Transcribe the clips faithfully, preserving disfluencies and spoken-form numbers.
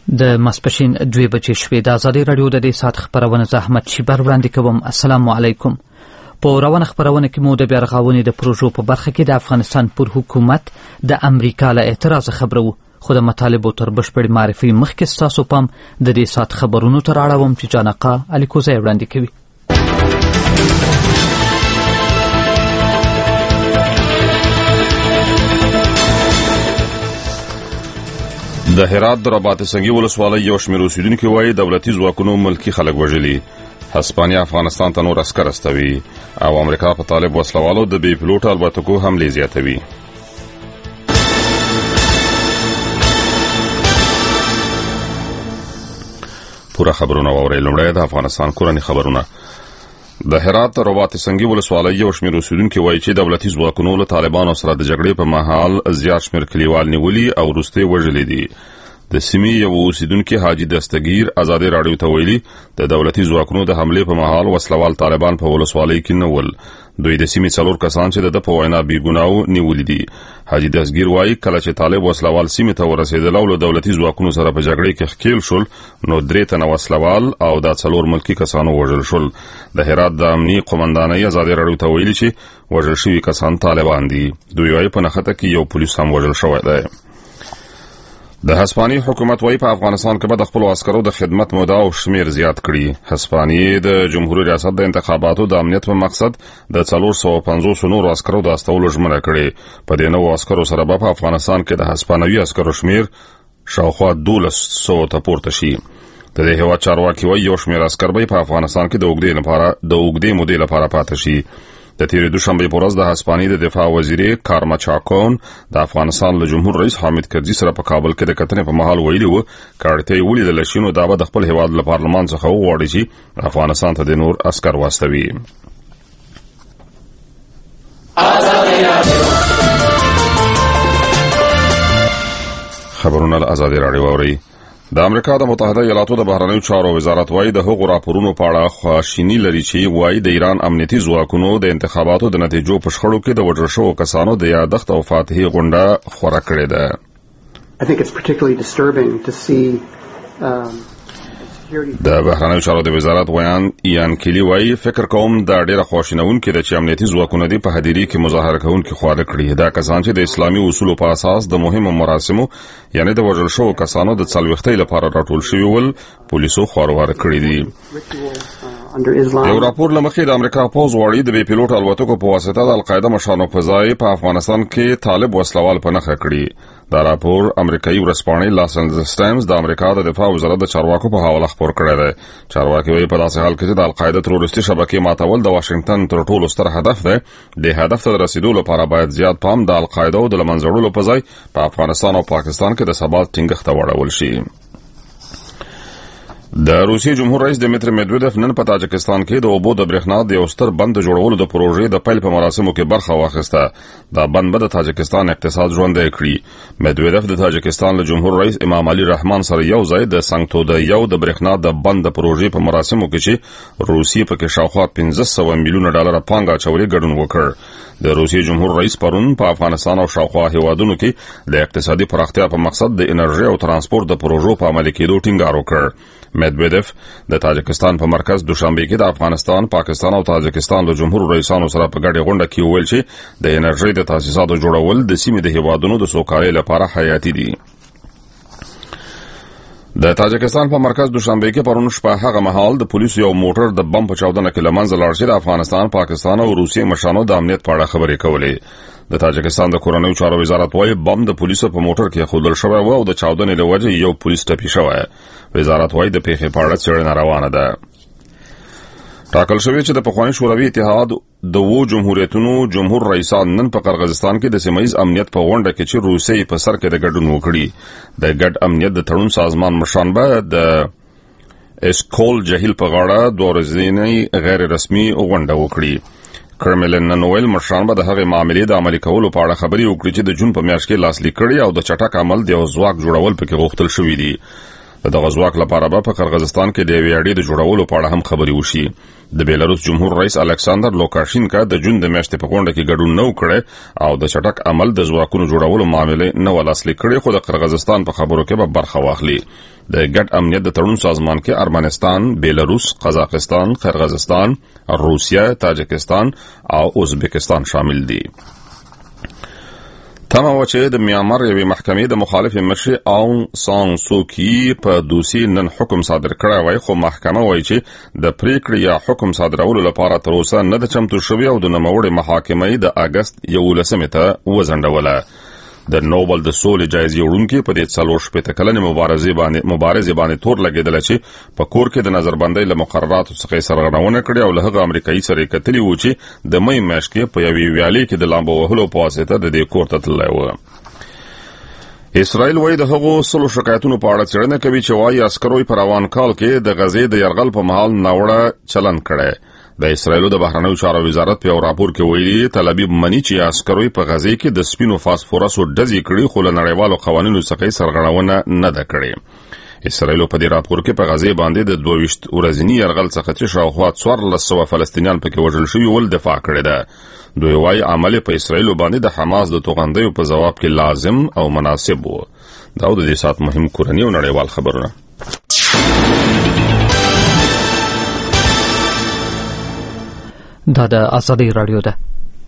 د ماسپښین دوه بجې شوې د ازادي رادیو د دې ساعت خبرونه زحمت شیبر وړاندې کوم. السلام علیکم. په روانه خبرونه کې مو د بیا رغونې د پروژو په برخه کې د افغانستان پر حکومت د امریکا له اعتراض خبرو خو د مطالبو تر بشپړ معرفي مخکې ستاسو پام د دې ساعت خبرونو تر اړوم چې جانقه الیکوزی وړاندې کوي. د هرات د رباط سنگي ولسوالۍ یو شمېر اوسیدونکي وایي دولتي ځواکونو ملکي خلک وژلي. هسپانیا افغانستان ته نور عسکر استوي او امریکا په طالب وسلوالو د بې پیلوټ الوتکو حملې زیاتوي. پوره خبرونه واورئ. لومړی د افغانستان کورني خبرونه. د هرات رباط سنگي ولسوالۍ یو شمېر اوسیدونکي وایي چې دولتي ځواکونو له طالبانو سره د جګړې په مهال زیات شمېر کلیوال نیولي او وروسته وژلي دي. د سیمې یو اوسیدونکي حاجي دستګیر ازادي رادیو ته ویلي د دولتي ځواکونو د حملې په مهال وسلوال طالبان په ولسوالۍ کې نه ول. دوی د سیمې څلور کسان چې د په وینا بې ګناو نیولي دي. حاجي دستګیر وایي کله چې طالب وسلوال سیمې ته ورسېدل او له دولتي ځواکونو سره په جګړې کې ښکیل شول نو درې تنه وسلوال او دا څلور ملکي کسانو وژل شول. د هرات د امنیي قومندانۍ ازادي رادیو ته ویلي چې وژل شوي کسان طالبان دي. دوی وایي په نښته کې یو پولیس هم وژل شوی دی. د هسپانیې حکومت وایي په افغانستان کې به د خپلو عسکرو د خدمت موده او شمیر زیات کړي. هسپانیې د جمهوریت ریاست د انتخاباتو د امنیت په مقصد د څلور سوه پنځوس نورو عسکرو د استولو ژمنه کړې. په دې نوو عسکرو سره به په افغانستان کې د هسپانوي عسکرو شمیر شاوخوا دولس سوه ته پورته شي. د دې هېواد چارواکي وایي یو شمیر عسکر به په افغانستان کې د اوږدې لپاره د اوږدې مودې لپاره پاتې شي. د تیرې دوشنبې په ورځ د هسپانیې د دفاع وزیرې کارما چاکون د افغانستان له جمهور رئیس حامد کرزي سره په کابل کې د کتنې په مهال ویلي وو که اړتیا یې ولیدله شي نو دا به د خپل هېواد له پارلمان څخه وغواړي چې افغانستان ته د نور عسکر واستوي. خبرونه له ازادي راډیو اورئ. د امریکا د متحده ایالاتو د بهرنیو چارو وزارت وایي د هغو راپورونو په اړه خواشیني لري چې وایي د ایران امنیتي ځواکونو د انتخاباتو د نتیجو په شخړو کې د وژل شوو کسانو د یادښت او فاتحې غونډه خوره کړې ده. I think it's particularly disturbing to see um, د بهرنیو چارو د وزارت ویان ایان کلی وایي فکر کوم دا ډیره خواشینونکې ده چې امنیتي ځواکونه دې په هدیرې کې مظاهره کوونکي خواره کړي. دا کسان چې د اسلامي اصولو په اساس د مهمو مراسمو یعنی د وژل شوو کسانو د څلوېښتۍ لپاره راټول شوي ول پولیسو خواره کړي دي. یو راپور له مخې د امریکا پوځ غواړي د بې پیلوټ الوتکو په واسطه د القاعده مشرانو په ځای په افغانستان کې طالب وسلوال په نښه کړي. دا راپور امریکایي ورځپاڼې لاس انجلس ټایمز د امریکا د دفاع وزارت د چارواکو په حواله خپور کړی دی. چارواکي وایي په داسې حال کې چې د القاعده تروریستي شبکې ماتول د واشنګټن تر ټولو ستر هدف دی. د هدف ته د رسیدو لپاره باید زیات پام د القاعده او د له منځه وړلو په ځای په افغانستان او پاکستان کې د ثبات ټینګښت ته واړول شي. د روسیې جمهور رئیس دمیتری میدویدف نن په تاجکستان کې د اوبو د برېښنا د یو ستر بند جوړولو د پروژې د پیل په مراسمو کې برخه واخیسته. دا بند به د تاجکستان اقتصاد ژوندی کړي. میدویدف د تاجکستان له جمهور رئیس امام علي رحمان سره یو ځای د سنګتو د یو د برېښنا د بند د پروژې په مراسمو کې چې روسیې پکې شاوخوا پنځه سوه میلیونه ډالره پانګه اچولې ګډون وکړ. د روسیې جمهور رئیس پرون په افغانستان او شاوخوا هیوادونو کې د اقتصادي پراختیا په مقصد د انرژي او ترانسپورت د پروژو په عملي کېدو ټینګار وکړ. میدویدف د تاجکستان په مرکز دوشنبه کې د افغانستان، پاکستان او تاجکستان د جمهور رئیسانو سره په ګډه غونډه کې وویل چې د انرژي د تاسیساتو جوړول د سیمې د هیوادونو د سوکالۍ لپاره حیاتي دي. د تاجکستان په مرکز دوشنبه کې پرون شپه هغه مهال د پولیسو یو موټر د بم په چاودنه کې له منځه لاړ چې د افغانستان، پاکستان او روسیې مشرانو د امنیت په اړه خبرې کولې. د تاجکستان د کورنیو چارو وزارت وایي بم د پولیسو په موټر کې ایښودل شوی و او د چاودنې له وجې یو پولیس ټپي شوی. وزارت وایي د پیښې په اړه څېړنه روانه ده. ټاکل شوی چې د پخواني شوروي اتحاد د وو جمهوریتونو جمهور رئیسان نن په قرغیزستان کې د سیمه ییز امنیت په غونډه کې چې روسیې په سر کې د ګډون وکړي. د ګډ امنیت د تړون سازمان مشران به د اسکول جهیل په غاړه دوه ورځنۍ غیر رسمي غونډه وکړي. کرملن نن ویل مشران به د هغې معاملې د عملي کولو په اړه خبرې وکړي چې د جون په میاشت کې لاسلیک کړي او د چټک عمل د یو ځواک جوړول پکې غوښتل شوي دي. د د دغه ځواک لپاره به په قرغیزستان کې د یوې اړې د جوړولو په اړه هم خبرې وشي. د بیلاروس جمهور رئیس الکساندر لوکاشینکا د جون د میاشتې په غونډه کې ګډون نه وکړي او د چټک عمل د ځواکونو جوړولو معاملې نه ولاسلیک کړي، خو د قرغیزستان په خبرو کې به برخه واخلي. د ګډ امنیت د تړون سازمان کې ارمنستان، بیلاروس، قزاقستان، قرغیزستان، روسیه، تاجکستان او ازبکستان شامل دي. تمه و چې د میانمار یوې محکمې د مخالف مشر اون سان سوکی په دوسي نن حکم صادر کړی وای، خو محکمه وایي چې د پریکړې یا حکم صادرولو لپاره تر اوسه نه د چمتو شوی او د نوموړي محاکمې د اگست یولسمې ته وځنډوله. د نوبل د سولې جایزې وړونکي په دې څلور شپېته کلنې مبارزې باندې مبارزې باندې تور لګېدل چې په کور کې د نظربندۍ له مقرراتو څخه سرغړونه کړې او له هغه امریکایي سره کتلي و چې د مې میاشتې کې په یوې ویالې کې د لامبو وهلو په واسطه د دې کور ته تللی و. اسرائیل وایي د هغو سلو شکایتونو په اړه څېړنه کوي چې وایي عسکرو په روان کال کې د غزې د یرغل په مهال ناوړه چلند کړی. د اسرائیلو د بهرنیو چارو وزارت په راپور کې ویلي تل ابیب مني چې عسکرو په غزې کې د سپینو فاسفورسو ډزې کړې، خو له نړیوالو قوانینو څخه سرغړونه نه ده کړې. اسرائیل په دې راپور کې په غزې باندې د دوه ویشت ورځني یرغل څخه چې شاوخوا څوارلس سوه فلسطینیان پکې وژل شوي ول دفاع کړې ده. دوی وايي عمل په اسرائیل باندې د حماس د توغندیو په جواب کې لازم او مناسب و. دا د دې سات مهم کورنی او نړیوال خبرونه. دا د ازادي رادیو ده.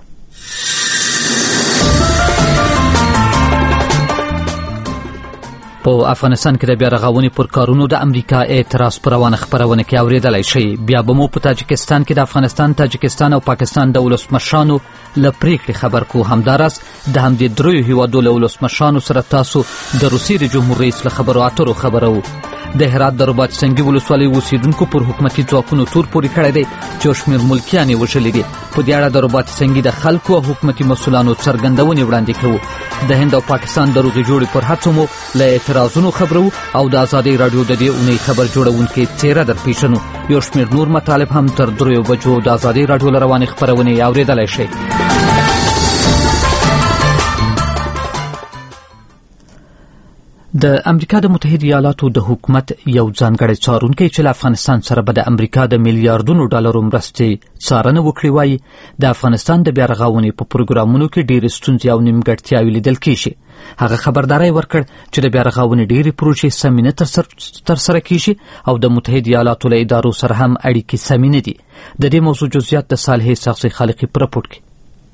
په افغانستان کې د بیا رغونې پر کارونو د امریکا اعتراض پر روانه خبرونه کې اوریدلای شي. بیا به مو په تاجکستان کې د افغانستان، تاجکستان او پاکستان د ولسمشرانو له پریکړې خبر کو. همداراز د همدې دریو هیوادو له ولسمشرانو سره تاسو د روسیې د جمهور رئیس له خبرو اترو خبرو. د هرات د رباط سنگي ولسوالۍ اوسیدونکو پر حکومتي ځواکونو تور پورې کړی دی چې شمېر ملکیان یې وژلي دي. په دې اړه د رباط سنگي د خلکو او حکومتي مسؤلانو څرګندونې وړاندې کړو. د هند او پاکستان د روغې جوړې پر هڅو مو له اعتراضونو خبرو او د ازادي رادیو د دې اونۍ خبر جوړونکي څېره در پیښنو. یو شمېر نور مطالب هم تر دریو بجو د ازادي رادیو له روانې خپرونې اوریدلای شئ. د امریکا د متحده ایالاتو د حکومت یو ځانګړی څارونکی چې له افغانستان سره به د امریکا د میلیارډونو ډالرو مرستې څارنه وکړي وایي د افغانستان د بیا رغونې په پروګرامونو کې ډېرې ستونزې او نیمګړتیاوې لیدل کېږي. هغه خبرداری ورکړ چې د بیا رغونې ډېرې پروژې سمې نه ترسره کېږي او د متحده ایالاتو له ادارو سره هم اړیکې سمې نه دي. د دې موضوع جزئیات د صالحې ساقزي خالقي په راپور کې.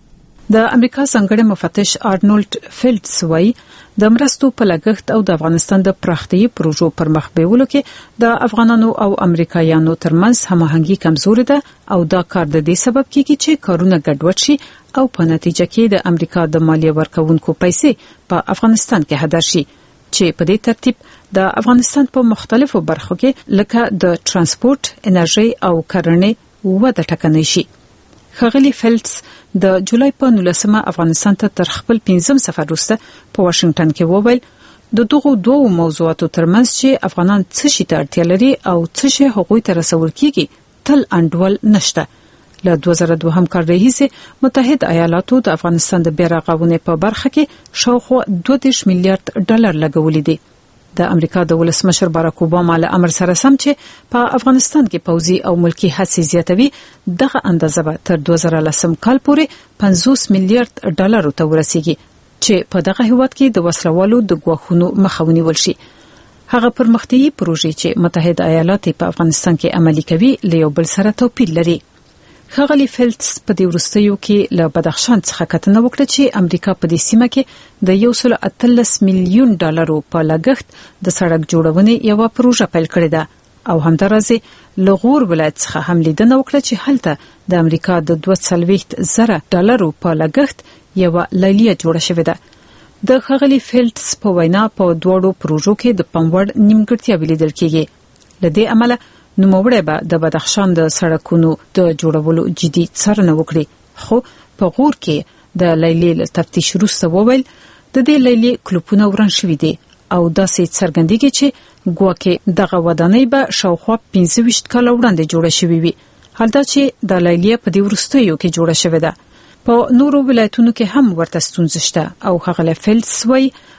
د امریکا څنګړې مفتش آرنولډ فیلډز وایي د مرستو په لګښت او د افغانستان د پراختیايي پروژو پر مخ بیولو کې د افغانانو او امریکایانو ترمنځ هماهنګي کمزوري ده او دا کار د دې سبب کیږي چې کارونه ګډوډ شي او په نتیجه کې د امریکا د مالیه ورکوونکو پیسې په افغانستان کې هدر شي چې په دې ترتیب د افغانستان په مختلفو برخو کې لکه د ترانسپورت، انرژي او کرنې وده ټکنۍ شي. ښاغلي فیلډز د جولای په نولسمه افغانستان ته تر خپل پنځم سفر وروسته په واشنگټن کې وویل د دغو دوو موضوعاتو ترمنځ چې افغانان څه شي ته اړتیا لري او څه شي هغوی ته رسول کیږي تل انډول نشته. له دوه زره دوه کال راهیسې متحده ایالاتو د افغانستان د بیا رغونې په برخه کې شاوخوا دوه دېرش میلیارډ ډالر لګولي دي. د امریکا د ولسمشر باراک اوباما له امر سره سم چې په افغانستان کې پوځي او ملکی هڅې زیاتوي، دغه اندازه به تر دوه زره لسم کال پورې پنځوس میلیارډ ډالر ته ورسیږي چې په دغه هیواد کې د وسلوالو د ګواښونو مخه ونیول شي. هغه پرمختیايي پروژې چې متحده ایالات په افغانستان کې عملي کوي له یو بل سره توپیر لري. ښاغلي فیلډز په دې وروستیو کې له بدخشان څخه کتنه وکړه چې امریکا په دې سیمه کې د یو سل اتلس میلیون ډالرو په لګښت د سړک جوړونې یو پروژه پیل کړې ده او همدارسه لغور ولایت څخه هم لیدنه وکړه چې هلته د امریکا د دوه څلوېښت زره ډالرو په لګښت یو لیلیه جوړه شوې ده. د ښاغلي فیلډز په وینا په دوړو پروژو کې د پموړ نیمګړتیاوې لیدل کېږي. لدې عمله نوموړی به د بدخشان د سړکونو د جوړولو جدي څارنه وکړي. خو په غور کې د لیلیې تفتیش وروسته وویل د دې لیلیې کلوپونه وران شوي دي او داسې څرګندېږي چې ګواکې دغه ودانۍ به شاوخوا پنځه ویشت کاله وړاندې جوړه شوې وي، حالدا چې د لیلیې په دې وروستیو کې جوړه شوې ده. په نورو ولایتونو کې هم ورته ستونزې شته او ښاغلی فیلډز وایي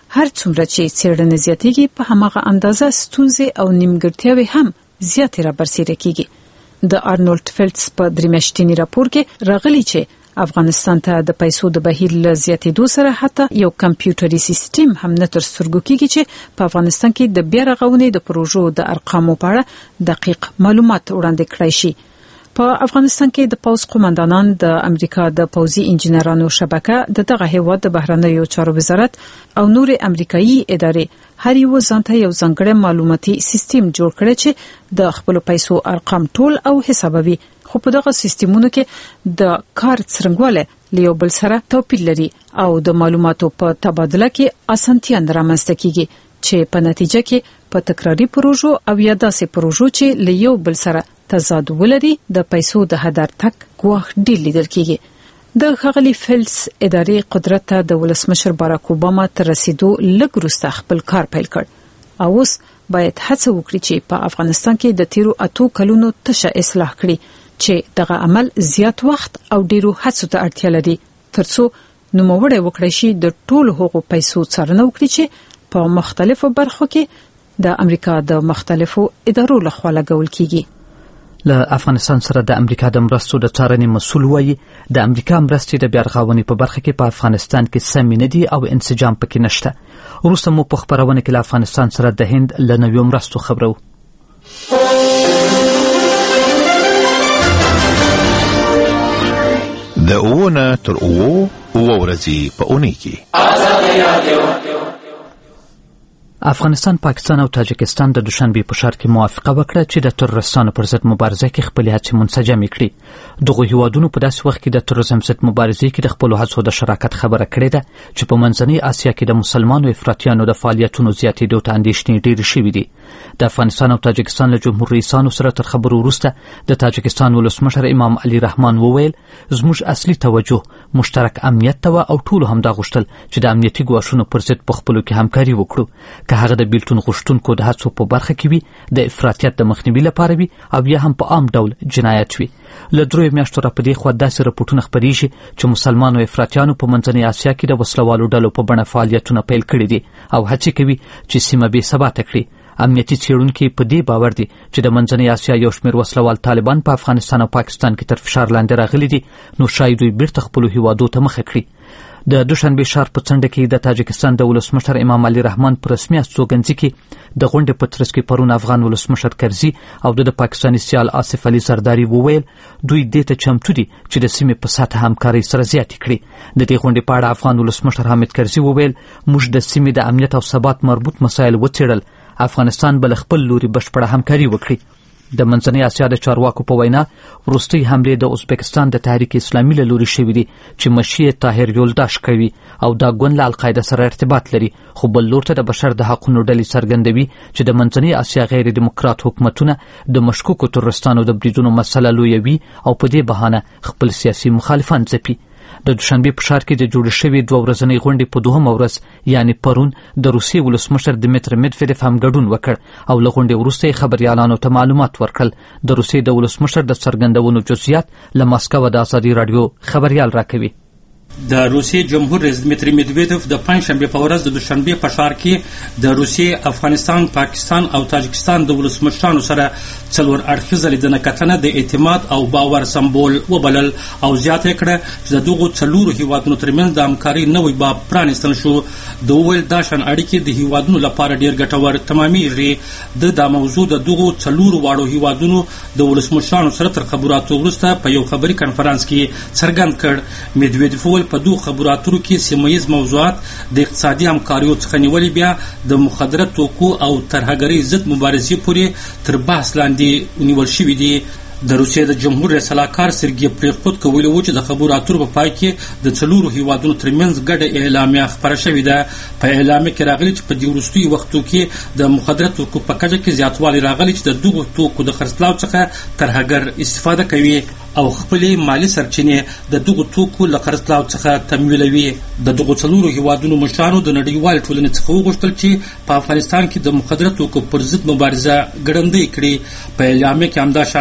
هر څومره چې څېړنې زیاتېږي په هماغه اندازه ستونزې او نیمګړتیاوې هم زیاتې را برسېره کیږي. د آرنولډ فیلټس په درې میاشتني راپور کې راغلي چې افغانستان ته د پیسو د بهیر له زیاتېدو سره حتی یو کمپیوټري سیستم هم نه تر سترګو کیږي چې په افغانستان کې د بیا رغونې د پروژو د ارقامو په اړه دقیق معلومات وړاندې کړای شي. په افغانستان کې د پوز قومندانان د امریکا د پوزي انجنیرانو شبکه د دغه هیواد د بهرنیو چارو وزارت او نور امریکایي ادارې هر یو ځانته یو ځانګړی معلوماتي سیستم جوړ کړی چې د خپل پیسو ارقام ټول او حسابوي. خو په دغه سیستمونو کې د کار څرنګواله لیو بل سره توپیر لري او د معلوماتو په تبادله کې اسانتیا رامنځته کیږي چې په نتیجه کې په تکراری پروژو او یا داسې پروژو چې لیو بل سره تضاد ولري د پیسو د هدر تک ګواښ ډیر لیدل کیږي. د ښاغلي فیلټس ادارې قدرت ته د ولسمشر باراک اوباما تر رسیدو لږ وروسته خپل کار پیل کړ او اوس باید هڅه وکړي چې په افغانستان کې د تیرو اتو کلونو تشه اصلاح کړي چې دغه عمل زیات وخت او ډیرو هڅو ته اړتیا لري ترڅو نوموړی وکړي شي د ټولو هغو پیسو څارنه وکړي چې په مختلفو برخو کې د امریکا د مختلفو ادارو لخوا لګول کیږي. له افغانستان سره د امریکا د مرستو د څارنې مسؤل وایي د امریکا مرستې د بیا رغونې په برخه کې په افغانستان کې سمې نه دي او انسجام پکې نشته. وروسته مو په خبرونه کې له افغانستان سره د هند له نویو مرستو خبرو. د اوونه تر اوو اوه ورځې په اونۍ کې افغانستان، پاکستان او تاجکستان د دوشنبه په ښار کې موافقه وکړه چې د تروریستانو پر ضد مبارزه کې خپل هڅې منسجمې کړي. دغه هیوادونو په داسې وخت کې د تروریزم ضد مبارزې کې د خپل هڅو د شراکت خبره کړې ده چې په منځنۍ اسیا کې د مسلمانو افراطیانو د فعالیتونو زیاتېدو ته اندېښنې ډېرې شوې دي. د افغانستان او تاجکستان له جمهور رئیسانو سره تر خبرو وروسته د تاجکستان ولسمشر امام علي رحمان وویل زموږ اصلي توجه مشترک امنیت ته او ټولو همدا غوښتل چې د امنیتي ګواښونو پر ضد په خپلو کې همکاري وکړو، که هغه د بیلتون غوښتونکو د هڅو په برخه کې وي، د افراطیت د مخنیوي لپاره وي او یا هم په عام ډول جنایت وي. له دریو میاشتو را په دې خوا داسې راپورټونه خپرېږي چې مسلمانو افراطیانو په منځنۍ اسیا کې د وسلوالو ډلو په بڼه فعالیتونه پیل کړي دي او هڅې کوي چې سیمه بې ثباته کړي. امنیتي څېړونکي په دې باور دي چې د منځنۍ اسیا یو شمېر وسلوال طالبان په افغانستان او پاکستان کې تر فشار لاندې راغلي دي، نو شاید دوی بیرته خپلو هیوادو ته مخه کړي. د دوشنبه ښار په څنډه کې د تاجکستان د ولسمشر امام علي رحمان په رسمي استوګنځي کې د غونډې په ترڅ کې پرون افغان ولسمشر کرزي او د پاکستاني سیال آصف علي زرداري وویل دوی دې ته چمتو دي چې د سیمې په سطح همکارۍ سره زیاتې کړي. د دې غونډې په اړه افغان ولسمشر حامد کرزي وویل موږ د سیمې د امنیت او ثبات مربوط مسایل وڅېړل، افغانستان بل خپل لوري بشپړه همکاري وکړي. د منځنۍ اسیا د چارواکو په وینا وروستۍ حملې د ازبکستان د تحریک اسلامي له لوري شوي دي چې مشیع طاهر یولداش کوي او دا ګوند له القاعده سره ارتباط لري، خو بل لور ته د بشر د حقونو ډلې څرګندوي چې د منځنۍ اسیا غیر دیموکرات حکومتونه د مشکوکو تروریستانو د بریدونو مسله لویوي او په دې بهانه خپل سیاسي مخالفان ځپي. د دوشنبه په ښار کې د جوړ شوي دوه ورځنۍ غونډې په دوهمه ورځ یعنی پرون د روسیې ولسمشر دمیتر میدفیدف هم ګډون وکړ او له غونډې وروسته یې خبریالانو ته معلومات ورکړل. د روسیې د ولسمشر د څرګندونو جزئیات له ماسکو د ازادي راډیو خبریال راکوي. د روسیې جمهور رئیس دمیتری میدویدوف د پنځشنبه په ورځ د دوشنبه په ښار کې د روسیې، افغانستان، پاکستان او تاجکستان د ولسمشرانو سره څلور اړخیزه لیدنه کتنه د اعتماد او باور سمبول وبلل او زیاته کړه چې د دغو څلورو هیوادونو ترمنځ د همکارۍ نوی باب پرانیستل شو. د وویل دا شان اړیکې د هیوادونو لپاره ډیر ګټور تمامېږي. د دا موضوع د دغو څلورو واړو هیوادونو د ولسمشرانو سره تر خبراتو وروسته په یو خبري کنفرانس کې څرګند کړ. میدویدوف په دوه خبرو اترو کې سیمه ییز موضوعات د اقتصادي همکاریو څخه نیولې بیا د مخدره توکو او ترهګرۍ ضد مبارزې پورې تر بحث لاندې ونیول شوي دي. د روسیې د جمهور رئیس سلاکار سرګي پریخود کویل و چې د خبرو اترو په پای کې د څلورو هیوادونو ترمنځ ګډه اعلامیه خپره شوې ده. په اعلامیه کې راغلي چې په دې وروستیو وختو کې د مخدره توکو په کچه کې زیاتوالی راغلی چې د دغو توکو د خرڅلاو څخه ترهګر استفاده کوي او خپلې مالی سرچینې د دغو توکو له خرڅلاو څخه تمویلوي. د دغو څلورو هیوادونو مشرانو د نړیوالې ټولنې څخه وغوښتل چې په افغانستان کې د مخدره توکو پر ضد مبارزه ګړندۍ کړي. په اعلامیه کې همدا شان راغلي چې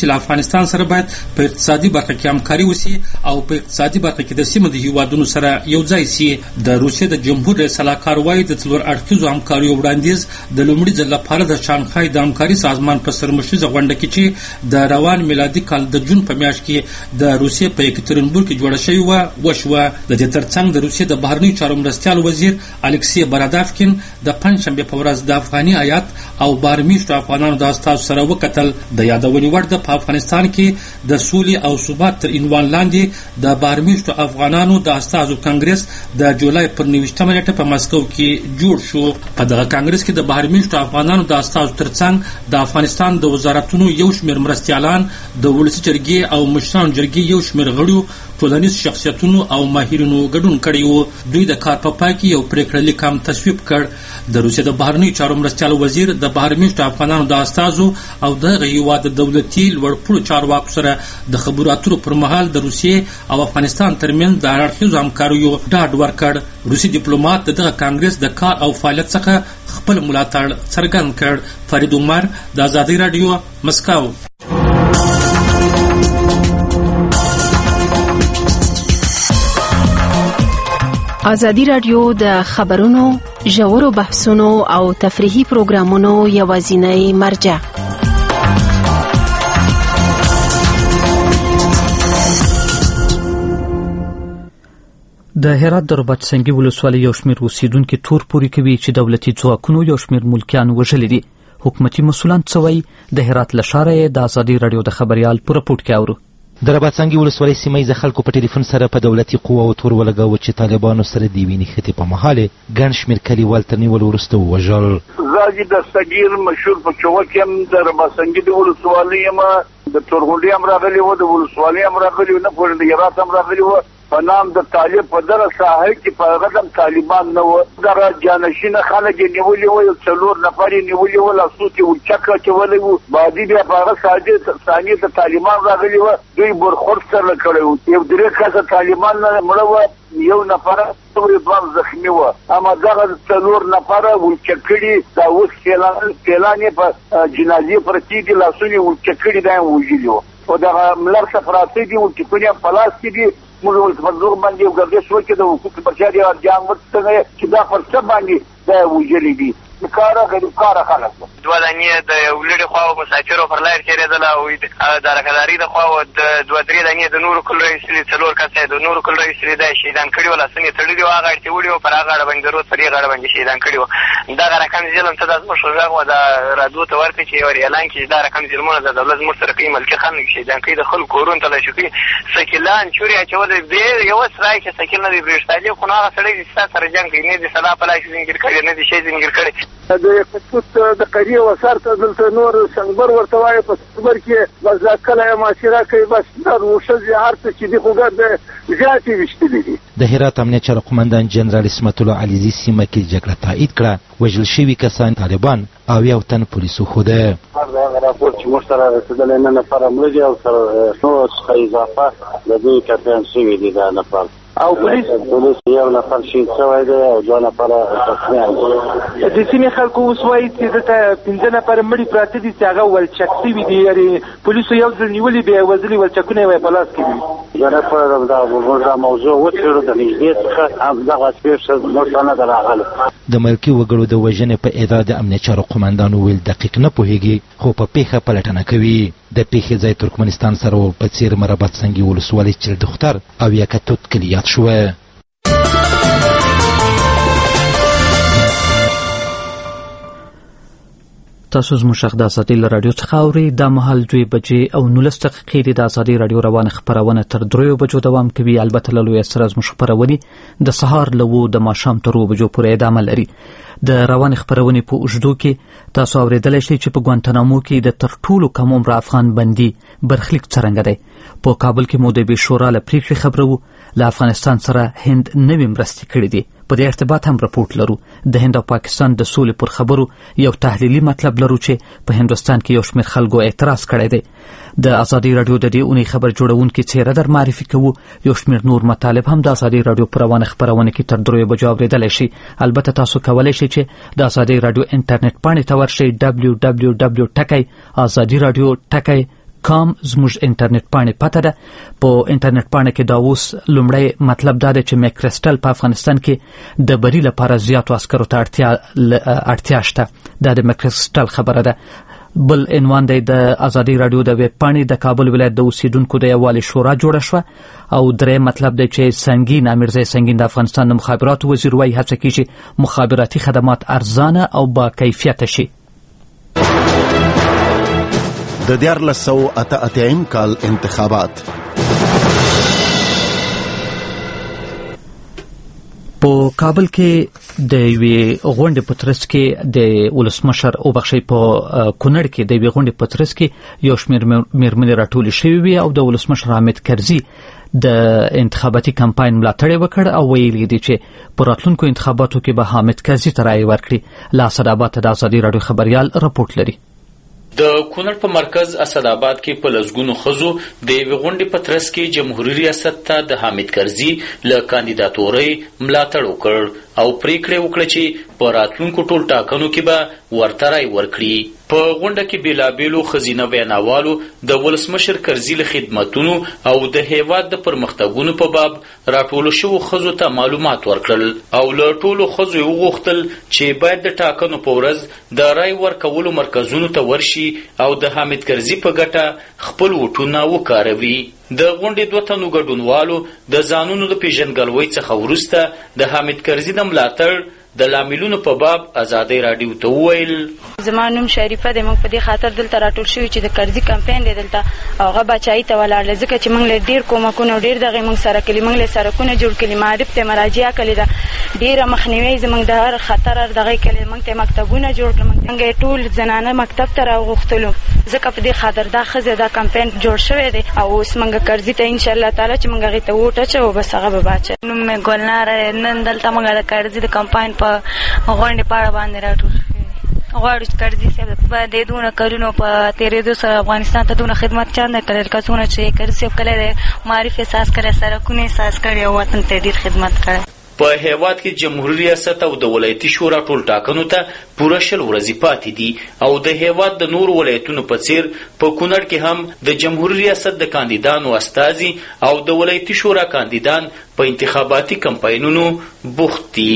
چې له افغانستان سره باید په اقتصادي برخه کې همکاري وشي او په اقتصادي برخه کې د سیمه د هیوادونو سره یو ځای شي. د روسیې د جمهور رئیس سلاکار وایي د څلور اړخیزو همکاریو وړاندیز د لومړي ځل لپاره د شانګهای د همکاري سازمان په سرمشریزه غونډه کې چې د روان میلادي کال د جون په میاشت کې د روسیې په یکاترینبورګ کې جوړه شوې وه وشوه. د دې ترڅنګ د روسیې د بهرنیو چارو مرستیال وزیر الکسی برادافکین د پنجشنبې په ورځ د افغاني هیات او بارمیشتو افغانانو د استازو سره وکتل. د یادونې وړ ده په افغانستان کې د سولې او ثبات تر عنوان لاندې د بارمیشتو افغانانو د استازو کانګرس د جولای پر نویشتمه نیټه په مسکو کې جوړ شو. په دغه کانګرس کې د بارمیشتو افغانانو د استازو ترڅنګ د افغانستان د وزارتونو یو شمېر مرستیالان، د ولسي جرګې او مشرانو جرګې یو شمېر غړو، ټولنیز شخصیتونو او ماهرینو ګډون کړی و. دوی د کار په پای کې یو پریکړه لیک هم تصویب کړ. د روسیې د بهرنیو چارو مرستیال وزیر د بهرمیشتو افغانانو د استازو او دغه هیواد د دولتي لوړپوړو چارواکو سره د خبرو اترو پر مهال د روسیې او افغانستان ترمنځ د اړخیزو همکاریو ډاډ ورکړ. روسي ډیپلوماټ د دغه کانګرس د کار او فعالیت څخه خپل ملاتړ څرګند کړ. فرید عمر د آزادۍ راډیو مسکو. آزادی راډیو د خبرونو، ژورو بحثونو او تفریحي پروګرامونو یوازینی مرجع. د هرات د رباط سنگي ولسوالۍ یو شمېر اوسیدونکي تور پورې کوي چې دولتي ځواکونو یو شمېر ملکیان وژلي دي. حکومتي مسؤلان څه وایي؟ د هرات له ښاره د آزادۍ راډیو د خبریال په رپورټ کې اورو. د رباط سنگي ولسوالۍ سیمه ییزه خلکو په ټلیفون سره په دولتي قواو تور ولګاوه چې طالبانو سره د یوې نښتې په مهال ګڼ شمېر کلیوال تر نیولو وروسته ووژل. زه حاجي دستګیر مشهور په چوک یم، د رباط سنگي د ولسوالۍ یم. د تورغونډۍ هم راغلي وو، د ولسوالۍ هم راغلي وو، نه پوهېږم د هرات هم راغلي وو. په نام د طالب په دغه ساحه کې په هغه دم طالبان نه وو. دغه جانشینه خلک یې نیولي وو، یو څلور نفر یې نیولي وو، لاسو کې ولچک اچولی وو. بعدي بیا په هغه ثانیې ته طالبان راغلي وو، دوی برخورد سره کړی وو. یو درې کسه طالبان نه مړه وه، یو نفر دوه زخمي وه. اما دغه څلور نفره ولچک کړي، دا اوس فعلان یې په جنازې پرتې دي، لاسونه یې ولچک کړي، دا یې وژلي وو. او دغه ملر څه پراته دي، ولچکونه یې په لاس کې دي. موږ ورته په زور باندې یو ګردش وکړو د حقوقو په چارې جنګ ورڅنګه چې دا پر څه باندې دا وژلي دي. کاره غریب کاره خلک دوه دانې د یو لرې خوا مسافرو پر لار تېرېدله او د رکداري د خوا د دوه درې دانې د نورو کلو ایستلي، څلور کسه د نورو کلو ایستلي، دا یې شهیدان کړي وو. لاسونه یې تړلي وو، هغه اړتې وړي وو، پر هغه غاړه باندې د روز پر یې غاړه باندې شهیدان کړي وو. دغه رقم ظلم ته دا زموږ غږ وه، دا رادیو ته ورکړي چې یو اعلان کړي چې دا رقم ظلمونه د دولت زموږ سره کوي، ملکي خلک شهیدان کوي، د خلکو کورونو تلاشي کوي، سکیلان چورې اچول. یو سړی چې سکیل نه دی برېښتالي، خو هغه سړی چې ستا سره جنګ کوي، نه دې سلا په لاس زنګیر کړی، نه دې شی زنګیر کړی. د پټ د قریه وسار ته دلته نور سنګبر ورته وایي، په سنګبر کې بس دا کله یې معاشره کوي، بس دا وښځې هر څه چې دي خو ګرد زیاتې ویشتلي دي. د هرات امنیت چارو قمندان جنرال اسمت الله علیزي سیمه کې جګړه تایید کړه. وژل شوي کسان طالبان او یو تن پولیسو خوده. هغه راپور چې موږ سره رسېدلی نه نفره مړه دي او سره نور څخه اضافه د دوی کسان شوي دي. دا نفر او پولیس پولیس یو نفر شهید شوی دی او دوه نفره زخمیان دي. د سیمې خلکو اوس وایي چې دلته پنځه نفره مړي پراته دي چې هغه ولچک شوي دي، یعنې پولیسو یو ځل نیولي بیا یې وژلي، ولچکونه یې په لاس کې دي. زه نه پوهېږم، دا موږ دا موضوع وڅېړو د نږدې څخه، همدغه پېښه موږ ته نه ده راغلې. د ملکي وګړو د وژنې په ادعا د امنیت چارو قمندان وویل دقیق نه پوهېږي، خو په پیښه پلټنه کوي. د پیښې ځای ترکمنستان سره په څېر رباط سنگي ولسوالۍ چلدختر او یکتوت کلي یاد شوه. تاسو زموږ غږ د آزادۍ له راډیو څخه اورئ. دا مهال دوې بجې او نولس دقیقې دي. د آزادۍ راډیو روانه خپرونه تر دریو بجو دوام کوي. البته له لویه سره زموږ خپرونې د سهار له اوو د ماښام تر اوو بجو پورې ادامه لري. د روانې خپرونې په اوږدو کې تاسو اورېدلی شئ چې په ګوانتنامو کې د تر ټولو کم عمره افغان بندي برخلیک څرنګه دی. په کابل کې مو د بې شورا له پرېکړې خبرو. له افغانستان سره هند نوې مرستې کړې دي. په دې ارتباط هم راپورټ لرو. د هند او پاکستان د سولې پر خبرو یو تحلیلي مطلب لرو چې په هندوستان کې یو شمېر خلکو اعتراض کړی دی. د آزادۍ راډیو د دې اونۍ خبر جوړونکي څېره در معرفي کوو. یو شمېر نور مطالب هم د آزادۍ راډیو په روانه خپرونه کې تر دریو بجو اورېدلی شي. البته تاسو کولی شئ چې د آزادۍ راډیو انټرنیټ پاڼې ته ورشئ، ډبلیو ډبلیو ډبلیو ټکی آزادي راډیو ټکی کام زموږ انټرنیټ پاڼې پته ده. په انټرنیټ پاڼه کې دا اوس لومړی مطلب دا دی چې میکرسټل په افغانستان کې د بری لپاره زیاتو عسکرو ته اړتیا شته. دا د میکرسټل خبره ده. بل عنوان دی د ازادي رادیو د ویب پاڼې د کابل ولایت د اوسیدونکو د یووالي شورا جوړه شوه. او درې مطلب دی چې سنگین امیرزی سنگین د افغانستان د مخابراتو وزیر وایي هڅه کوي چې مخابراتي خدمات ارزانه او با کیفیته شي. د دیارلس سوه اته اتیا کال انتخابات په کابل کې د یوې غونډې په ترڅ کې د ولسمشر او بخښي په کونړ کې د یوې غونډې په ترڅ کې یو شمېر میرمنې راټولې شوې وي او د ولسمشر حامد کرزي د انتخاباتي کمپاین ملاتړ وکړ او ویلي دي چې په راتلونکو انتخاباتو کې به حامد کرزي ته رایې ورکړي. له اسداباد د ازادي راډیو خبريال رپورټ لري. د کونړ په مرکز اسداباد کې په لسګونو ښځو د یوې غونډې په ترڅ کې جمهوریت ریاست ته د حامد کرزي له کاندیداتورۍ ملاتړ وکړ او پریکړه وکړه چې په راتلونکو ټول ټاکنو کې به ورته رایې ورکړي. په غونډه کې بیلابیلو ښځینه ویناوالو د ولسمشر کرزي له خدمتونو او د هیواد د پرمختګونو په باب راټولو شوو ښځو ته معلومات ورکړل او له ټولو ښځو یې وغوښتل چې باید د ټاکنو په ورځ د رایې ورکولو مرکزونو ته ورشي او د حامد کرزي په ګټه خپل ووټونه وکاروي. د غونډې دوه تنو ګډونوالو د ځانونو د پیژندګلوۍ څخه وروسته د حامد کرزي د ملاتړ د لاملونو په باب ازادي رادیو ته وویل. زما نوم شریفه دی. موږ په دې خاطر دلته راټول شوي چې د کرزي کمپاین دی دلته هغه بچایي ته ولاړل ځکه چې موږ له ډېر کومکونه ډېر دغې موږ سره کړي. موږ له سړکونه جوړ کړي، معارف ته مراجعه کړې ده، ډېره مخنیوي زموږ د هر خطر هر دغې کړې. موږ ته مکتبونه جوړ کړل. موږ ټول زنانه مکتب ته راوغوښتلو ځکه په دې خاطر دا ښځې دا کمپاین جوړ شوی دی او اوس موږ کرزي ته انشاءالله تعالی چې موږ هغې ته ووټ اچوو بس هغه به باچه. نوم مې ګلناره. نن دلته موږ د کرزي د کمپاین په غونډې په اړه باندې راټول شوي. غواړو چې کرزي صاحب په دې دونه کلونو په تېرېدو سره افغانستان ته دونه خدمت چا نه کړی لکه څومره چې کرزي صاحب کړی دی. معارف احساس کړی، سړکونه احساس کړي او وطن ته ډېر خدمت کړی. په هیواد کې جمهوریت ریاست او د ولایتي شورا ټول ټاکنو ته پوره شل ورځې پاتې دي او د هیواد د نورو ولایتونو په څیر په کونړ کې هم د جمهوریت ریاست د کاندیدانو استازي او د ولایتي شورا کاندیدان په انتخاباتي کمپاینونو بوخت دي.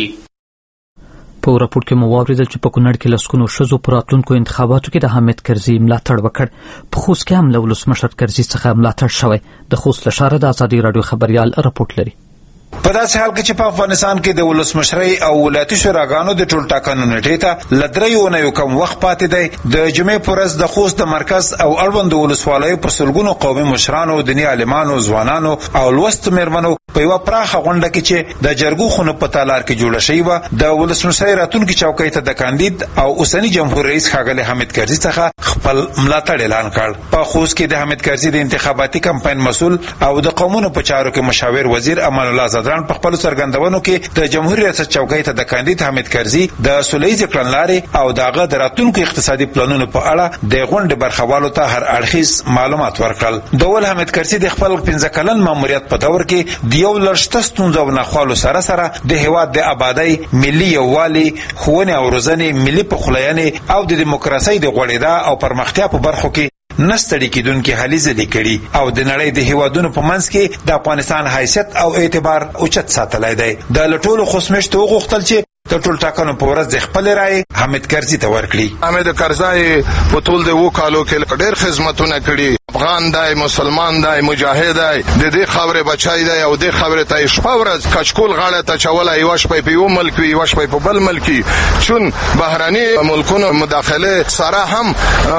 په راپور کې مو واوریدل چې په کونړ کې لسګونو ښځو په راتلونکو انتخاباتو کې د حامد کرزي ملاتړ وکړ. په خوست کې هم له ولسمشر کرزي څخه ملاتړ شوی. د خوست له ښاره د ازادي راډیو خبريال رپورټ لري. په داسې حال کې چې په افغانستان کې د ولسمشرۍ او ولایتي شوراګانو د ټول ټاکنو نیټې ته له دریو اونیو کم وخت پاتې دی. د جمعې په ورځ د خوست د مرکز او اړوندو ولسوالیو په سلګونو قومي مشرانو، دیني عالمانو، ځوانانو او لوستو میرمنو په یوه پراخه غونډه کې چې د جرګو خونه په تالار کې جوړه شوې وه د ولسمشرۍ راتلونکي چوکۍ ته د کاندید او اوسني جمهور رئیس ښاغلي حامد کرزي څخه خپل ملاتړ اعلان کړ. په خوست کې د حامد کرزي د انتخاباتي کمپاین مسؤل او د قومونو په چارو کې مشاور وزیر امان الله زدران په خپلو څرګندونو کې د جمهور ریاست چوکۍ ته د کاندید حامد کرزي د سولیزې کړنلارې او د هغه د راتلونکو اقتصادي پلانونو په اړه د غونډې برخوالو ته هر اړخیز معلومات ورکړل. د ول حامد کرزي د خپل پنځه کلن ماموریت په دور کې د یو لړ شته ستونزو او ناخوالو سره سره د هیواد د آبادۍ، ملي یووالي، ښوونې او روزنې، ملي پخلاینې او د دیموکراسۍ د غوړېدا او پرمختیا په برخو کې نستړي کېدونکي هلې ځلې کړي او د نړۍ د هیوادونو په منځ کې د افغانستان حیثیت او اعتبار اوچت ساتلی دی. د له ټولو خصمشتو وغوښتل چې د ټول ټاکنو په ورځ د خپلې رایې حامد کرزي ته ورکړي. حامد کرزي په ټول د اوو کالو کې ډېر خدمتونه کړي. افغان دی، مسلمان دی، مجاهد دی، د دې خبرې بچی دی او دې خبرې ته شپه ورځ کچکول غاړه ته چولی. یوه شپه په یو ملک وي، یوه شپه په بل ملک وي. چون بهرني ملکونو مداخله سره هم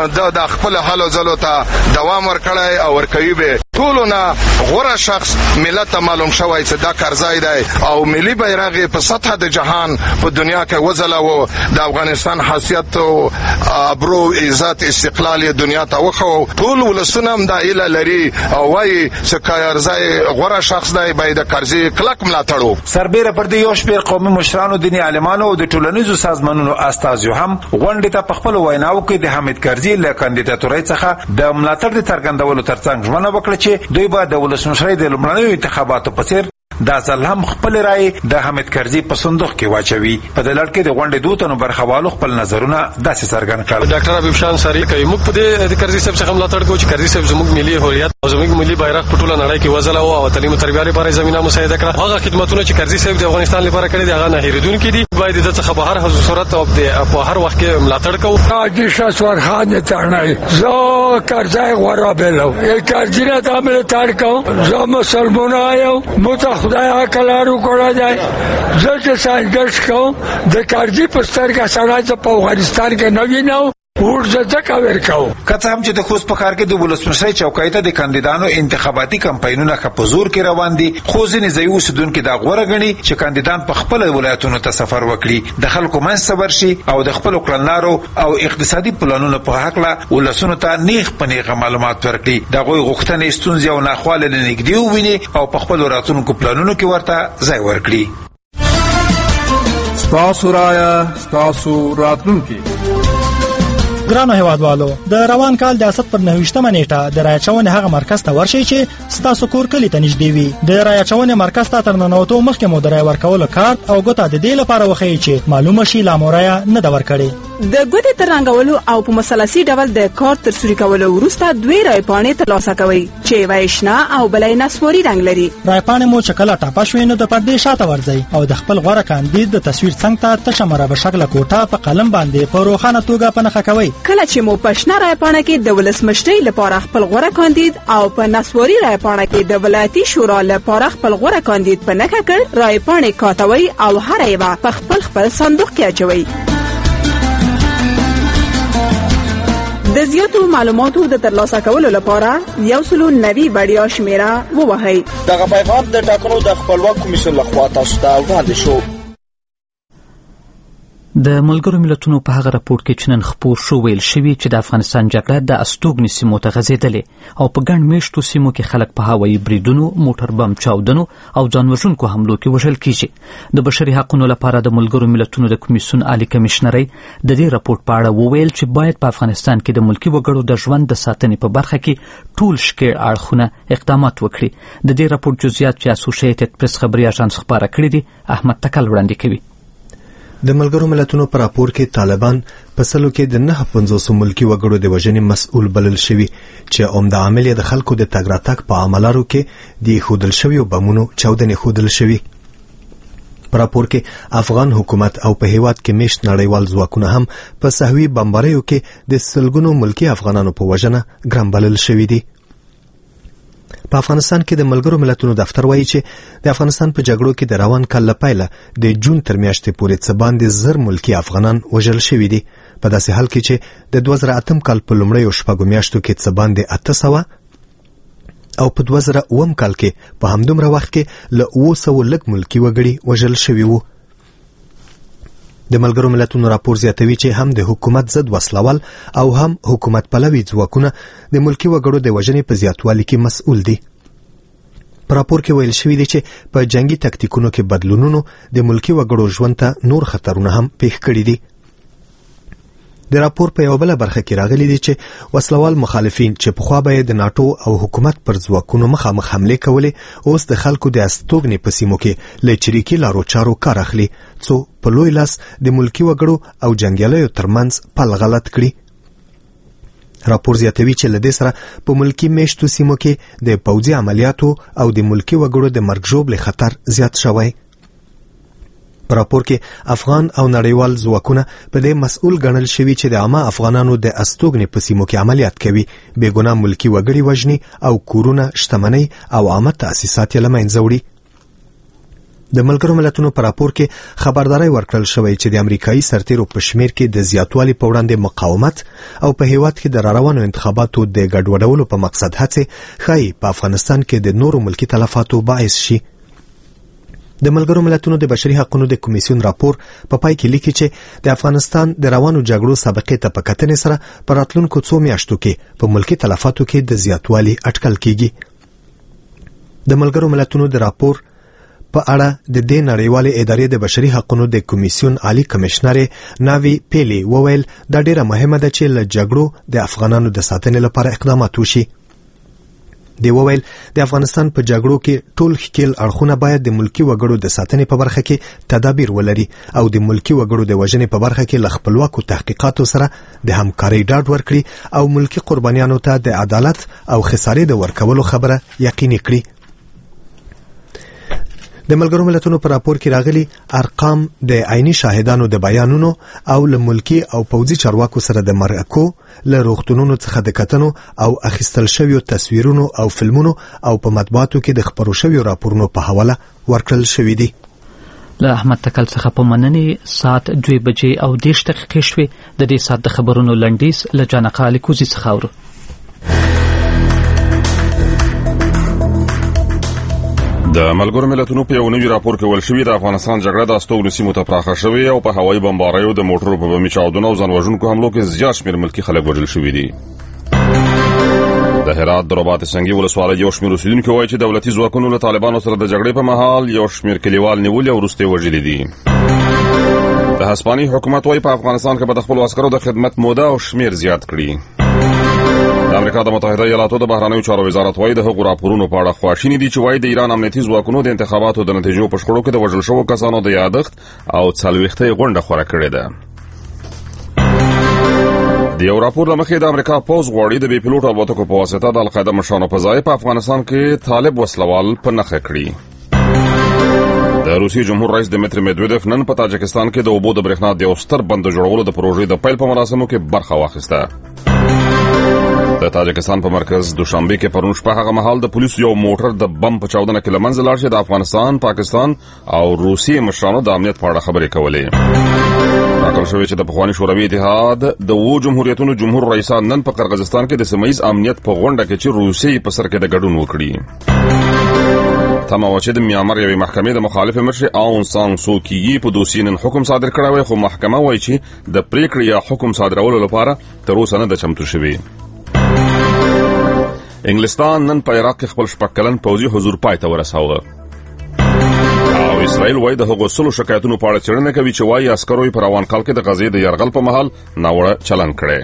د خپل هلو ځلو ته دوام ورکړی او ورکوي به. ټولو نه غوره شخص ملت ته معلوم شوی چې دا کرزی دی او ملي بیرغ په سطح د جهان په دنیا کې وځلوه. د افغانستان حیثیت او ابرو، عزت، استقلال دنیا ته وښو. ټول ولسونه هم دا هیله لري او وایي چې کرزی غوره شخص دی، باید د کرزي کلک ملاتړ وکړو. سربیره پر دې یو شمېر قومي مشرانو، دیني عالمانو او د ټولنیزو سازمانونو استازیو هم غونډې ته په خپلو ویناوو کې د حامد کرزي له کاندیداتورۍ څخه د ملاتړ د څرګندولو ترڅنګ ژمنه وکړه چې دوی به د ولسمشرۍ د لومړنیو انتخاباتو په څېر دا ځل هم خپل رائے د حامد کرزي په صندوق کې واچوي. په د لړ کې د غونډې دوه تنو برخوالو خپل نظرونه داسې څرګند کړل. ډاکټر حبیب شاه انصاری کوي موږ په دې کرزي صاحب څخه ملاتړ کوو چې کرزي صاحب زموږ ملي هویت او زموږ ملي بیرغ په ټوله نړۍ کې وځل او تعلیم او تربیه لپاره زمينه مساعده کړه. هغه خدماتونه چې کرزي صاحب د افغانستان لپاره کړی دي هغه نه هېریدونکي دي. باید د څخه په هر صورت او په هر وخت کې ملاتړ کوو. حاجی شاسوار خان ترنای زو کرزای غورا بلو کرزی را تا ملاتړ کوم. زه مسلمان آیم مت خدای عقلارو کړه دی. زه چې سانګش کوم د کرزي په سترګه سره په افغانستان کې نه وینم ورځه کاور کاو. کته هم چې د خوست په کار کې د ولسمشرۍ چوکۍ ته د کاندیدانو انتخاباتي کمپاینونه په زور کې روان دي، خو ځینې ځایي اوسېدونکي دا غوره ګڼي چې کاندیدان په خپل ولایتونو ته سفر وکړي، د خلکو منځ ته ورشي او د خپلو کړنلارو او اقتصادي پلانونو په هکله ولسونو ته نیغ په نیغه معلومات ورکړي، د هغوی غوښتنې ستونزې او ناخواله له نږدې وویني او په خپلو راتلونکو پلانونو کې ورته ځای ورکړي. ستاسو رایه ستاسو راتلونکی. ګرانو هیوادوالو، د روان کال د اسد پر نهویشتمه نیټه د رایچونې هغه مرکز ته ورشئ چې ستاسو کور کلی ته نږدې وي. د رایچونې مرکز ته تر ننوتو مخکې مو د رای ورکولو کارت او ګوته د دې لپاره وښیئ چې معلومه شي لا مو رایه نه ده ورکړې. د ګوتې تر رنګولو او په مثلثي ډول د کارت تر سوري کولو وروسته دوی رای پاڼې ترلاسه کوئ چې یوه یې شنه او بله یې نسواري رنګ لري. رای پاڼې مو چې کله ټاپه شوې نو د پردې شاته ورځئ او د خپل غوره کاندید د تصویر څنګ ته تشه مربع شکله کوټه په قلم باندې په روښانه توګه په نښه کوئ. کله چې مو په شنه رای پاڼه کې د ولسمشرۍ لپاره خپل غوره کاندید او په نسواري رای پاڼه کې د ولایتي شورا لپاره خپل غوره کاندید په نښه کړ، رای پاڼې کاټوئ او هره یوه په خپل خپل صندوق کې اچوئ. د زیاتو معلوماتو د ترلاسه کولو لپاره یو سلو نوي وړیا شمیره ووهئ. دغه پیغام د ټاکنو د خپلواک کمیسیون لخوا تاسو ته وړاندې شو. د ملګرو ملتونو په هغه راپور کې چې نن خپور شو ویل شوي چې د افغانستان جګړه د استوګنې سیمو ته غځېدلې او په ګڼ میشتو سیمو کې خلک په هوایي بریدونو، موټر بم چاودنو او ځانوژونکو حملو کې وژل کیږي. د بشري حقونو لپاره د ملګرو ملتونو د کمیسیون عالی کمشنرۍ د دې راپور په اړه وویل چې باید په افغانستان کې د ملکي وګړو د ژوند د ساتنې په برخه کې ټول شکیل اړخونه اقدامات وکړي. د دې راپور جزئیات چې اسوسییټډ پریس خبري اژانس خپاره کړي دي، احمد تکل وړاندې کوي. د ملګرو ملتونو پر راپور کې طالبان په سلو کې د نه پنځوس ملکي وګړو د وژنې مسؤل بلل شوي چې عمده عامل یې د خلکو د تګ راتګ په عملارو کې د ایښودل شویو بمونو چاودنې ښودل شوي. په راپور کې افغان حکومت او په هیواد کې میشت نړیوال ځواکونه هم په سهوي بمباریو کې د سلګونو ملکي افغانانو په وژنه ګرم بلل شوي دي. په افغانستان کې د ملګرو ملتونو دفتر وایي چې د افغانستان په جګړو کې د روان کال له پیله د جون تر میاشتې پورې څه باندې زر ملکي افغانان وژل شوي دي، په داسې حال کې چې د دوه زره اتم کال په لومړیو شپږو میاشتو کې څه باندې اته سوه او په دوه زره اووم کال کې په همدومره وخت کې له اوه سوو لږ ملکي وګړي وژل شوي وو. د ملګرو ملتونو راپور زیاتوي چې هم د حکومت ضد وسلوال او هم حکومت پلوي ځواکونه د ملکي وګړو د وژنې په زیاتوالي کې مسؤل دي. په راپور کې ویل شوي دي چې په جنگي تکتیکونو کې بدلونونو د ملکي وګړو ژوند ته نور خطرونه هم پیښ کړي دي. د راپور په یو بله برخه کې راغلي دي چې وسلوال مخالفین چې پخوا به د ناټو او حکومت پر ځواکونو مخامخ حملې کولې، اوس د خلکو د استوګنې په سیمو کې له چریکي لارو چارو کار اخلي څو په لوی لاس د ملکي وګړو او جنګیالیو ترمنځ پل غلط کړي. راپور زیاتوي چې له دې سره په ملکي میشتو سیمو کې د پوځي عملیاتو او د ملکي وګړو د مرګ ژوبلې خطر زیات شوی. په راپور کې افغان او نړیوال ځواکونه په دې مسؤل ګڼل شوي چې د عامه افغانانو د استوګنې په سیمو کې عملیات کوي، بې ګناه ملکي وګړي وژني او کورونه، شتمنۍ او عامه تاسیسات یې له منځه وړي. د ملګرو ملتونو په راپور کې خبرداري ورکړل شوی چې د امریکایي سرتیرو په شمیر کې د زیاتوالي په وړاندې مقاومت او په هیواد کې د راروانو انتخاباتو د ګډوډولو په مقصد هڅې ښایي په افغانستان کې د نورو ملکي تلفاتو باعث شي. د ملګرو ملتونو د بشري حقونو د کمیسیون راپور په پای کې لیکي چې د افغانستان د روانو جګړو سابقې ته په کتنې سره په راتلونکو څو میاشتو کې په ملکي تلفاتو کې د زیاتوالي اټکل کیږي. د ملګرو ملتونو د راپور په اړه د دې نړیوالې ادارې د بشري حقونو د کمیسیون عالی کمشنر ناوی پیلی وویل دا ډیره مهمه ده چې له جګړو د افغانانو د ساتنې لپاره اقدامات وشي. دی وویل د افغانستان په جګړو کې ټول ښکیل اړخونه باید د ملکی وګړو د ساتنې په برخه کې تدابیر ولري او د ملکی وګړو د وژنې په برخه کې ل خپلواکو تحقیقاتو سره د همکارۍ ډاډ ورکړي او ملکی قربانیانو ته د عدالت او خسارې د ورکولو خبره یقیني کړي. د ملګرو ملتونو پر راپور کې راغلي ارقام د عیني شاهدانو د بیانونو او له ملکی او پوځي چارواکو سره د مرکو له روغتونونو څخه د کتنو او اخیستل شویو تصویرونو او فلمونو او په مطبوعاتو کې د خبرو شویو راپورونو په حواله ورکړل شوې دي. له احمد تکل څخه په مننې ساعت دوه بجې او دېرش دقیقې شوې. د دې ساعت د خبرونو لنډیز له جانقه الیکوزي څخه اورو. د ملګرو ملتونو په یو نوي راپور کې ویل شوی د افغانستان جګړه د استوګنو سیمو ته پراخه شوې او په هوایي بمباریو د موټرو په بمي چاودنو او ځانوژونکو حملو کې زیات شمېر ملکي خلک وژل شوي دي. د هرات د رباط سنگي ولسوالۍ یو شمېر اوسیدونکي وایي چې دولتي ځواکونو له طالبانو سره د جګړې په مهال یو شمېر کلیوال نیولي او وروسته وژلي دي. د هسپاني حکومت وایي په افغانستان کې به د خپلو عسکرو د خدمت موده او شمېر زیات کړي. د امریکا د متحده ایالاتو د بهرنیو چارو وزارت وایي د هغو راپورونو په اړه خواشیني دي چې وایي د ایران امنیتي ځواکونو د انتخاباتو د نتیجو په شخړو کې د وژل شوو کسانو د یادښت او څلوېښتۍ غونډه خوره کړې ده. د یو راپور له مخې د امریکا پوځ غواړي د بې پیلوټ الوتکو په واسطه د القاعده مشرانو په ځای په افغانستان کې طالب وسلوال په نښه کړي. د روسیې جمهور رئیس دمیتری میدویدف نن په تاجکستان کې د اوبو د برېښنا د یو ستر بند جوړولو د پروژې د پیل په مراسمو کې برخه واخیسته. د تاجکستان په مرکز دوشنبه کې پرون شپه هغه مهال د پولیسو یو موټر د بم په چاودنه کې له منځه لاړ شي. د افغانستان، پاکستان او روسیې مشرانو د امنیت په اړه خبرې کولې. راکړل شوې چې د پخواني شوروي اتحاد د اوو جمهوریتونو جمهور رئیسان نن په قرغیزستان کې د سیمه ییز امنیت په غونډه کې چې روسیې په سر کې د ګډون وکړي. تمه وه چې د میانمار یوې محکمې د مخالفې مشرې آون سان سو کي په دوسیې نن حکم صادر کړی وی، خو محکمه وایي چې د پریکړې یا حکم صادرولو لپاره تر اوسه نه ده چمتو شوې. انګلستان نن په عراق کې خپل شپږ کلن پوځي حضور پای ته ورساوه او اسرائیل وایي د هغو سلو شکایتونو په اړه څېړنه کوي چې وایي عسکرو په روان کال کې د غزې د یرغل په مهال ناوړه چلند کړی.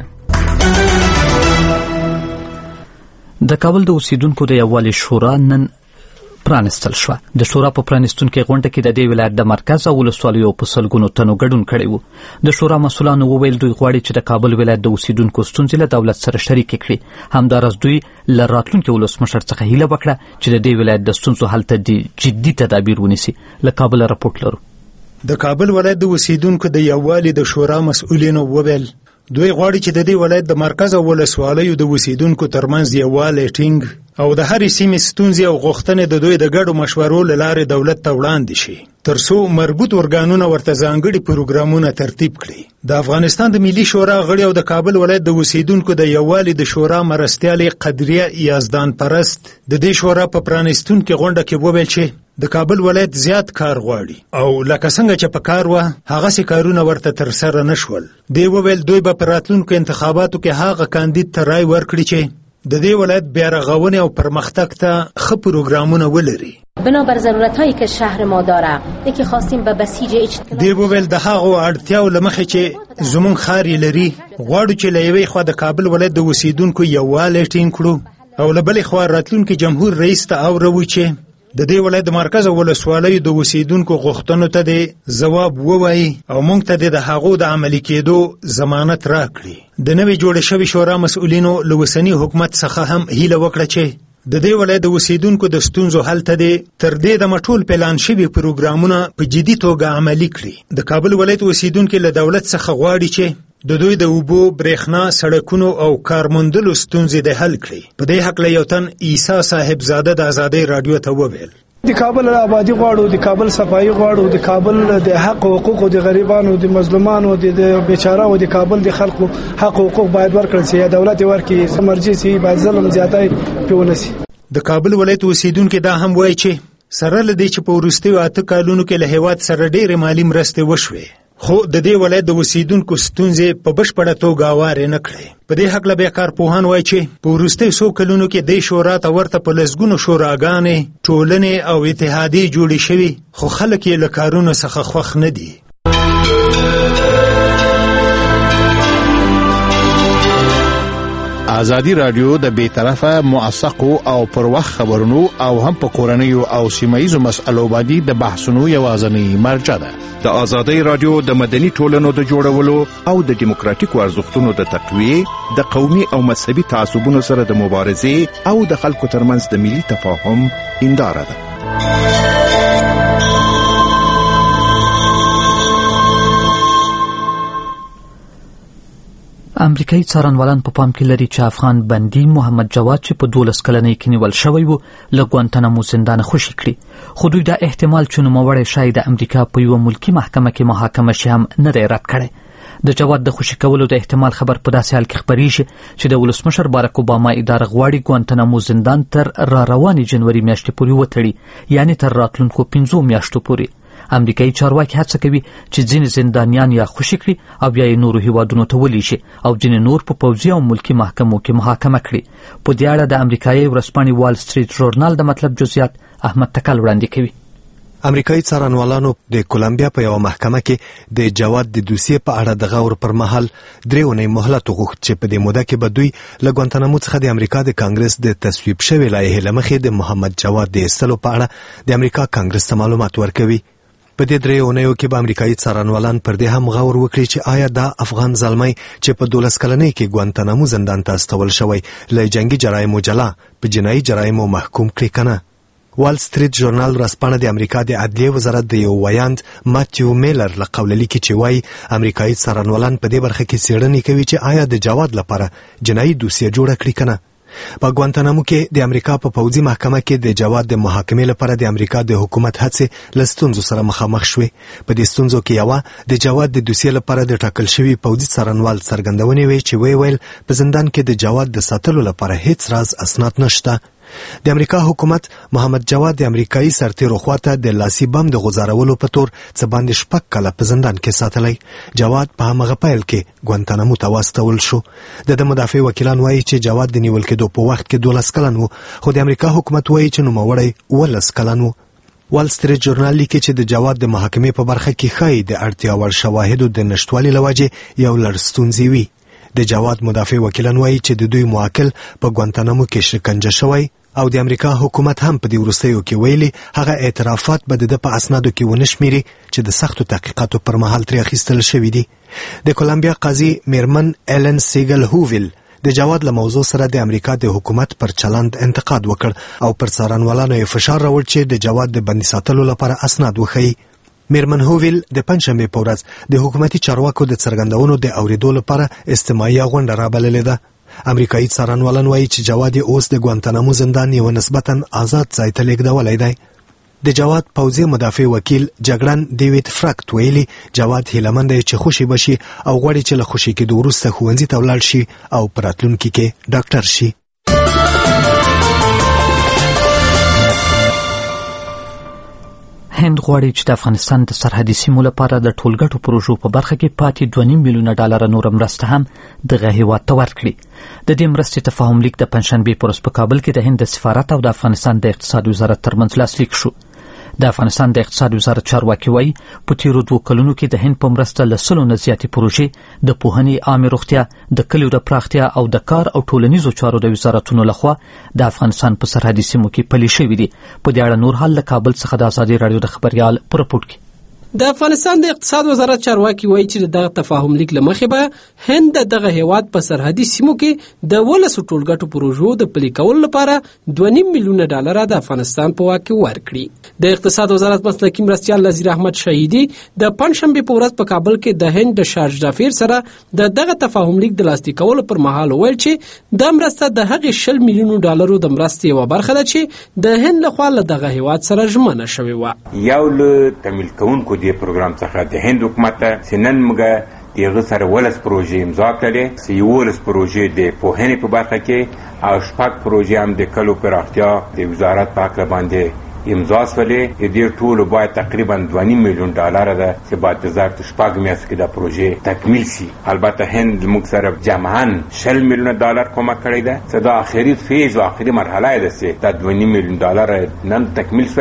د کابل د اوسیدونکو د یووالي شورا نن پرانستل شو. د شورا په پرانستونکو غونډه کې د دې ولایت د مرکز او ولسوالیو په سلګونو تنو ګډون کړی وو. د شورا مسؤلانو وویل دوی غواړي چې د کابل ولایت د اوسیدونکو ستونزې له دولت سره شریک کړي. همدارس دوی له راتلونکي ولسمشر څخه هیله وکړه چې د دې ولایت د ستونزو حل ته جدي تدابیر ونیسي. له کابل راپورټ لرو. د کابل ولایت د اوسیدونکو د یووالي د شورا مسؤلینو وویل دوی غواړي چې د دې ولایت د مرکز او ولسوالیو د اوسیدونکو ترمنځ یووالی ټینګ او د هرې سیمې ستونزې او غوښتنې د دوی د ګډو مشورو له لارې دولت ته وړاندې شي ترڅو مربوط ارګانونه ورته ځانګړي پروګرامونه ترتیب کړي. د افغانستان د ملي شورا غړي او د کابل ولایت د اوسیدونکو د یووالي د شورا مرستیالې قدریه یزدان پرست د دې شورا په پرانستونکو غونډه کې وویل چې د کابل ولایت زیات کار غواړي او لکه څنګه چې په کار وه هغه سي کارونه ورته تر سره نشول. دی وویل دوی به په راتلونکو انتخاباتو کې هغه کاندید ته رای ورکړي چې د دې ولایت بیا رغونې او پرمختګ ته ښه پروګرامونه ولري. بنابر ضرورت‌هایی که شهر ما داره یکی خواستیم به بسیج اجتماعي دی وویل د هغو اړتیاو له مخې چې زموږ ښار یې لري غواړو چې له یوې خوا د کابل ولایت د اوسیدونکو یووالی ټینګ کړو او له بلې خوا راتلونکي جمهور رئیس ته اورو چې د دې ولایت د مرکز او ولسوالیو د اوسیدونکو غوښتنو ته د ځواب ووایي او موږ ته د هغو د عملي کېدو ضمانت راکړي. د نوې جوړې شوې شورا مسؤلینو له اوسني حکومت څخه هم هیله وکړه چې د دې ولایت د اوسیدونکو د ستونزو حل ته د تر دې د مټول پلان شوي پروګرامونه په جدي توګه عملي کړي. د کابل ولایت اوسیدونکو له دولت څخه غواړي چې د دوی د اوبو، برېښنا، سړکونو او کارموندلو ستونزې د حل کړي. په دې هکله یو تن عیسی صاحبزاده د آزادۍ راډیو ته وویل د کابل آبادی غواړو، د کابل صفایي غواړو، د کابل د حق او حقوق د غریبانو، د مظلومانو، د بیچاره او د کابل د خلکو حق او حقوق باید ورکړل شي. دولت ورکړي مرجع سي باید ظلم زیاتای پیونه سي. د کابل ولایت اوسیدونکو دا هم وایي چې سره لدی چې په وروستیو اته کالونو کې له هیواد سره ډېرې مالي مرستې وشوې خو د دې ولایت د اوسیدونکو ستونزې په بشپړه توګه هوارې نه کړې. په دې هکله بیا کارپوهان وایي چې په وروستیو څو کلونو کې دې شورا ته ورته په لسګونو شوراګانې، ټولنې او اتحادیې جوړې شوي خو خلک یې له کارونو څخه خوښ نه دي. ازادي رادیو د بیطرفه موثقو او پر وخت خبرونو او هم په کورنیو او سیمایي مسایلو باندې د بحثونو یوازنی مرجع ده. د ازادي رادیو د مدني ټولنو د جوړولو او د دیموکراتیکو ارزښتونو د تقویه، د قومي او مذهبي تعصبونو سره د مبارزې او د خلکو ترمنځ د ملي تفاهم هنداره ده. امریکایي څارنوالان په پام کې لري چې افغان بندي محمد جواد چې په دولس کلنۍ کې نیول شوی و له ګوانتانامو زندانه خوشي کړي، خو دوی دا احتمال چې نوموړی شاید د امریکا په یوه ملکي محکمه کې محاکمه شي هم نه دی رد کړی. د جواد د خوشي کولو د احتمال خبر په داسې حال کې خپریږي چې د ولسمشر باراک اوباما اداره غواړي ګوانتانامو زندان تر را روانې جنوري میاشتې پورې وتړي، یعنی تر راتلونکو پنځو میاشتو پورې. امریکایي چارواکي هڅه کوي چې ځینې زندانیان یا خوشي کړي او بیا یې نورو هیوادونو ته ولیږي او ځینې نور په پوځي او ملکي محکمو کې محاکمه کړي. په دې اړه د امریکایي ورځپاڼې وال سټریټ ژورنال د مطلب جزئیات احمد تکل وړاندې کوي. امریکایي څارنوالانو د کولمبیا په یوه محکمه کې د جواد د دوسیې په اړه د غور پر مهال درې اونۍ مهلت وغوښت چې په دې موده کې به دوی له ګوانتانامو څخه د امریکا د کانګرس د تصویب شوې لایحې له مخې د محمد جواد د ایستلو په اړه د امریکا کانګرس ته معلومات ورکوي. په دې درې اونیو کې به امریکایي څارنوالان پر دې هم غور وکړي چې آیا دا افغان زلمی چې په دولس کلنۍ کې ګوانتانامو زندان ته استول شوی له جنگي جرایمو جلا په جنایي جرایمو محکوم کړي کنه. وال سټریټ ژورنال ورځپاڼه د امریکا د عدلیې وزارت د یو ویاند ماتیو میلر له قوله لیکي چې وایي امریکایي څارنوالان په دې برخه کې څېړنې کوي چې آیا د جواد لپاره جنایي دوسیه جوړه کړي کنه. په ګوانتانامو کې د امریکا په پوځي محکمه کې د جواد د محاکمې لپاره د امریکا د حکومت هڅې له ستونزو سره مخامخ شوې. په دې ستونزو کې یوه د جواد د دوسیې لپاره د ټاکل شوي پوځي څارنوال څرګندونې وې چې وی ویل په زندان کې د جواد د ساتلو لپاره هیڅ راز اسناد نشته. د امریکا حکومت محمد جواد د امریکایي سرتیرو خواته د لاسي بم د غځارولو په تور څه باندې شپږ کاله په زندان کې ساتلی. جواد په همغه پیل کې ګوانتانامو ته واستول شو. د د مدافع وکیلان وایي چې جواد د نیول کېدو په وخت کې دولس کلن و، خو د امریکا حکومت وایي چې نوموړی اوولس کلن و. وال سټریټ ژورنال لیکي چې د جواد د محاکمې په برخه کې ښایي د اړتیا وړ شواهدو د نشتوالي له وجې یو لړ ستونزې وي. د جواد مدافع وکیلان وایي چې د دوی موکل په ګوانتانامو کې شکنجه شوی او د امریکا حکومت هم په دې وروستیو کې ویلي هغه اعترافات به د په اسنادو کې ونه شمیري چې د سختو تحقیقاتو پر مهال ترې اخیستل شوي دي. د کولمبیا قاضي میرمن ایلن سیګل هوویل د جواد له موضوع سره د امریکا د حکومت پر چلند انتقاد وکړ او پر څارنوالانو یې فشار راوړ چې د جواد د بندي ساتلو لپاره اسناد وښیي. میرمن هوویل د پنجشنبې په ورځ د حکومتي چارواکو د څرګندونو د اورېدو لپاره استماعي غونډه رابللې ده. امریکایي څارنوالان وایي چې جواد اوس د ګوانتانامو زندان یو نسبتاً آزاد ځای ته لیږدولی دی. د جواد پوځي مدافع وکیل جګړن ډیوید فرکت ویلي جواد هیلهمند دی چې خوشي بشي او غواړي چې له خوشي کېدو وروسته ښوونځي ته ولاړ شي او په راتلونکي کې ډاکټر شي. هند غواړي چې د افغانستان د سرحدي سیمو لپاره د ټولګټو پروژو په برخه کې پاتې دوه نیم میلیونه ډالر نور مرسته هم دغه هیواد ته ورکړي. د دې مرستې تفاهم لیک د پنجشنبې په ورځ په کابل کې د هند د سفارت او د افغانستان د اقتصاد وزارت ترمنځ لاسلیک شو. د افغانستان د اقتصاد وزارت چارواکي وایي په تیرو دوه کلونو کې د هند په مرسته له سلو نه زیاتې پروژې د پوهنې، عامې روغتیا، د کلیو د پراختیا او د کار او ټولنیزو چارو د وزارتونو لخوا د افغانستان په سرحدي سیمو کې پلي شوي دي. په دې اړه نور حال له کابل څخه د ازادي راډیو د خبریال په رپورټ کې. د افغانستان د اقتصاد وزارت چارواکي وایي چې دغه تفاهم لیک له مخې به هند دغه هیواد په سرحدي سیمو کې د ولسو ټولګټو پروژو د پلي کولو لپاره دوه نیم میلیونه ډالر د افغانستان په واک کې ورکړي. د اقتصاد وزارت مسلکي مرستیال نذیر احمد شهیدي د پنجشنبې په ورځ په کابل کې د هند د شارج دافیر سره د دغه تفاهم لیک د لاسلیک کولو پر مهال ویل چې د مرسته د هغې شل میلیونو ډالرو د مرستې یوه برخه ده چې د هند لخوا له دغه هیواد سره ژمنه شوې وه. یو له تمویل کوونکو دې پروګرام څخه د هند حکومت ته چې نن موږ دغه سره ولس پروژې امضا کړې، چې یولس پروژې د پوهنې په برخه کې او شپږ پروژې هم د کلو پراختیا د وزارت په حق باندې امضا شولې. دې ټولو باید تقریبا دوه نیم میلیون ډالر ده چې باید د ظرف شپږ میاشتو کې دا پروژې تکمیل شي. البته هند موږ سره جمعاً شل میلیونه ډالر کومک کړی ده چې دا آخري فیز او آخري مرحله ده چې دا دوه نیم میلیون ډالر نن تکمیل شولې.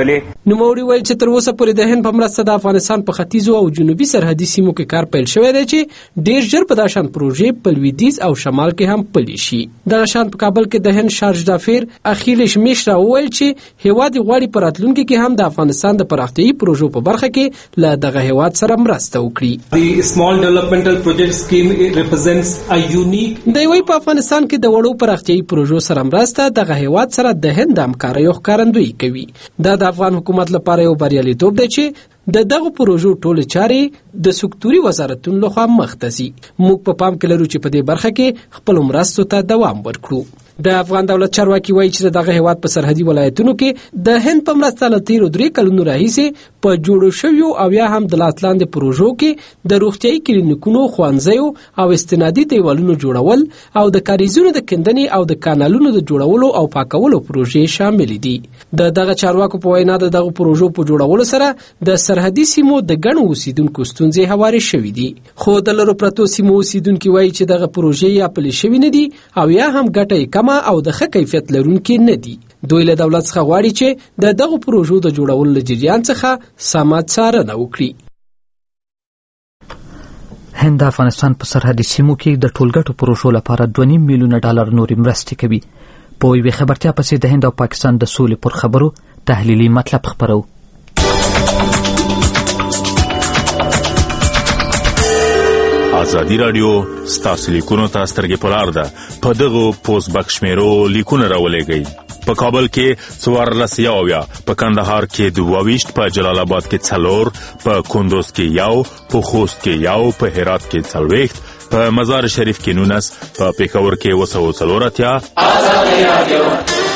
نوموړي ویل چې تر اوسه پورې د هند په مرسته د افغانستان په ختیځو او جنوبي سرحدي سیمو کې کار پیل شوی دی چې ډیر ژر په دغه شان پروژې په لویدیځ او شمال کې هم پلي شي. دغه شان په کابل کې د هند شارج دافیر اخیلیش میشرا وویل چې هیواد غواړي په راتلونکي کې هم د افغانستان د پراختیایي پروژو په برخه کې له دغه هیواد سره مرسته وکړي. The small developmental project scheme represents a unique د وی په افغانستان کې د وړو پراختیایي پروژو سره مرسته دغه هیواد سره د هند همکاریو ښکارندویي کوي. دا د افغان حکومت لپاره یو بریالیتوب دی چې د دغه پروژو ټولې چارې د سکتوري وزارتونو لخوا مخته ځي. موږ په پام کې لرو چې په دې برخه کې خپل مرستو ته دوام ورکړو. د افغان دولت چارواکي وایي چې دغه هیواد په سرحدي ولایتونو کې د هند په مرسته له تیرو درې کلونو راهیسې په جوړو شویو او یا هم د لاس لاندې پروژو کې د روغتیایي کلینیکونو، ښوونځیو او استنادي دیوالونو جوړول او د کاریزونو د کیندنې او د کانالونو د جوړولو او پاکولو پروژې شامل دي. د دغه چارواکو په وینا د دغه پروژو په جوړولو سره د سرحدي سیمو د ګڼو اوسیدونکو ستونزې هوارې شوې دي. خو د لرو پرتو سیمو اوسیدونکي وایي چې دغه پروژې یا پلي شوې نه دي او یا هم ګټه یې او د ښه کیفیت لرونکي نه دي. دوی له دولت څخه غواړي چې د دغه پروژو د جوړولو له جریان څخه سمه څارنه وکړي. هند د افغانستان په سرحدي سیمو کې د ټولګټو پروژو لپاره دوه نیم میلیونه ډالر نورې مرستې کوي. په یوې خبرتیا پسې د هند او پاکستان د سولې پر خبرو تحلیلي مطلب خپرو. ازادي رادیو ستاسو لیکونو ته سترګې پلار ده. په دغه پوسټ بک شمیرو لیکونه راولېږئ. په کابل کې څوارلس یاویا، په کندهار کې دوه ویشت، په جلال آباد کې څلور، په کندوز کې یو، په خوست کې یو، په هرات کې څلوېښت، په مزار شریف کې نولس، په پېښور کې اووه سوه څلور اتیا. ازادي رادیو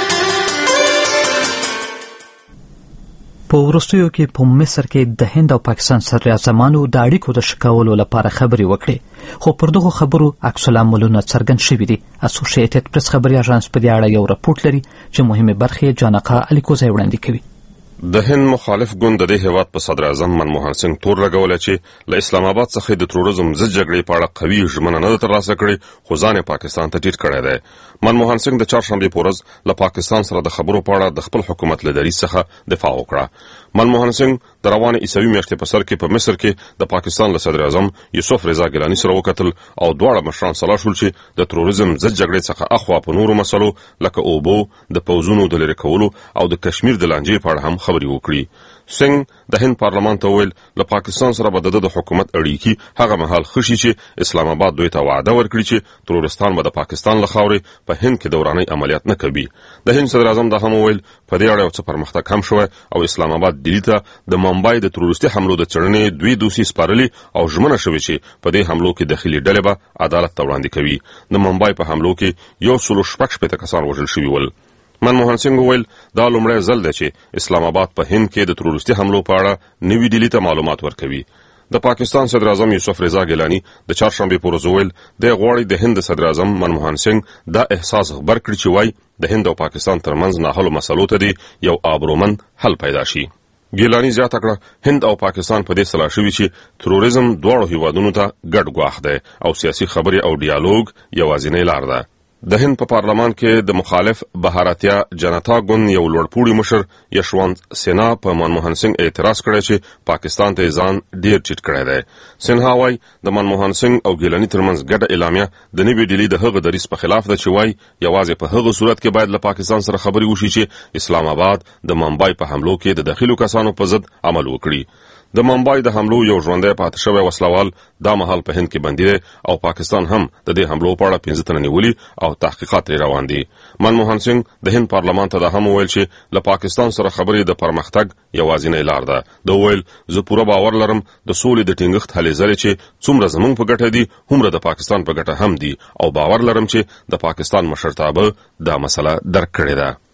په وروستیو کې په مصر کې د هند او پاکستان صدراعظمانو د اړیکو د ښه کولو لپاره خبرې وکړې، خو پر دغو خبرو عکس العملونه څرګند شوي دي. اسوسییټډ پریس خبري اژانس په دې اړه یو راپورټ لري چې مهمې برخې جانقا الیکوزی وړاندې کوي. د هند مخالف ګوند د دې هیواد په صدر اعظم منموهن سنگ تور لګولی چې له اسلام آباد څخه د تروریزم ضد جګړې په اړه قوي ژمنه نه ده ترلاسه کړې، خو ځان یې پاکستان ته ټیټ کړی دی. منموهن سنگ د چهارشنبې په ورځ له پاکستان سره د خبرو په اړه د خپل حکومت له دریځ څخه دفاع وکړه. منموهن سنگ د روانې عیسوي میاشتې په سر کې په مصر کې د پاکستان له صدر اعظم یوسف رضا ګیلاني سره وکتل او دواړه مشران سلا شول چې د تروریزم ضد جګړې څخه اخوا په نورو مسلو لکه اوبو، د پوځونو د لرې کولو او د کشمیر د لانجې په اړه هم خبرې وکړي. سنگ د هند پارلمان ته ویل له پاکستان سره به د د حکومت اړیکې هغه مهال ښه شي چې اسلام آباد دوی ته وعده ورکړي چې ترورستان به د پاکستان له خاورې په هند کې دوراني عملیات نه کوي. د هند صدر اعظم دا هم ویل په دې اړه یو څه پرمختګ هم شوی او اسلام آباد ډیلي ته د ممبای د تروریستي حملو د څېړنې دوی دوسي سپارلي او ژمنه شوې چې په دې حملو کې داخلي ډلې به عدالت ته وړاندې کوي. د ممبای په حملو کې یو سلو شپږ شپېته کسان وژل شوي ول. منموهن سنگ ویل دا لومړی ځل دی چې اسلام آباد په هند کې د تروریستي حملو په اړه نوي ډیلي ته معلومات ورکوي. د پاکستان صدر اعظم یوسف رضا ګیلاني د چهارشنبې په ورځ ویل دی غواړي د هند صدر اعظم منموهن سنگ دا احساس خبر کړي چې وایي د هند او پاکستان ترمنځ ناحلو مسلو ته دی یو آبرومند حل پیدا شي. ګیلاني زیاته کړه هند او پاکستان په دې سلا شوي چې تروریزم دواړو هیوادونو ته ګډ ګواښ دی او سیاسي خبرې او ډیالوګ یوازینۍ لار ده. د هند په پارلمان کې د مخالف بهارتیا جنتا ګوند یو لوړپوړي مشر یشوانت سینها په منموهن سنگ اعتراض کړی چې پاکستان ته ځان ډیر ټیټ کړی دی. سینها وایي د منموهن سنگ او ګیلاني ترمنځ ګډه اعلامیه د نوې ډیلي د هغه دریځ په خلاف ده چې وایي یوازې په هغه صورت کې باید له پاکستان سره خبرې وشي چې اسلام آباد د ممبای په حملو کې د داخلو کسانو په ضد عمل وکړي. د ممبای د حملو یو ژوندی پاتې شوی وسلوال دا مهال په هند کې بندي دی او پاکستان هم د دې حملو په اړه پنځه تنه نیولي او تحقیقات لري روان دي. منموهن سنگ د هند پارلمان ته دا هم ویل چې له پاکستان سره خبرې د پرمختګ یوازینۍ لار ده. دا ویل زه پوره باور لرم د سولې د ټینګښت هلې ځلې چې څومره زموږ په ګټه دي هومره د پاکستان په ګټه هم دي او باور لرم چې د پاکستان مشرتابه دا مسله درک کړې ده.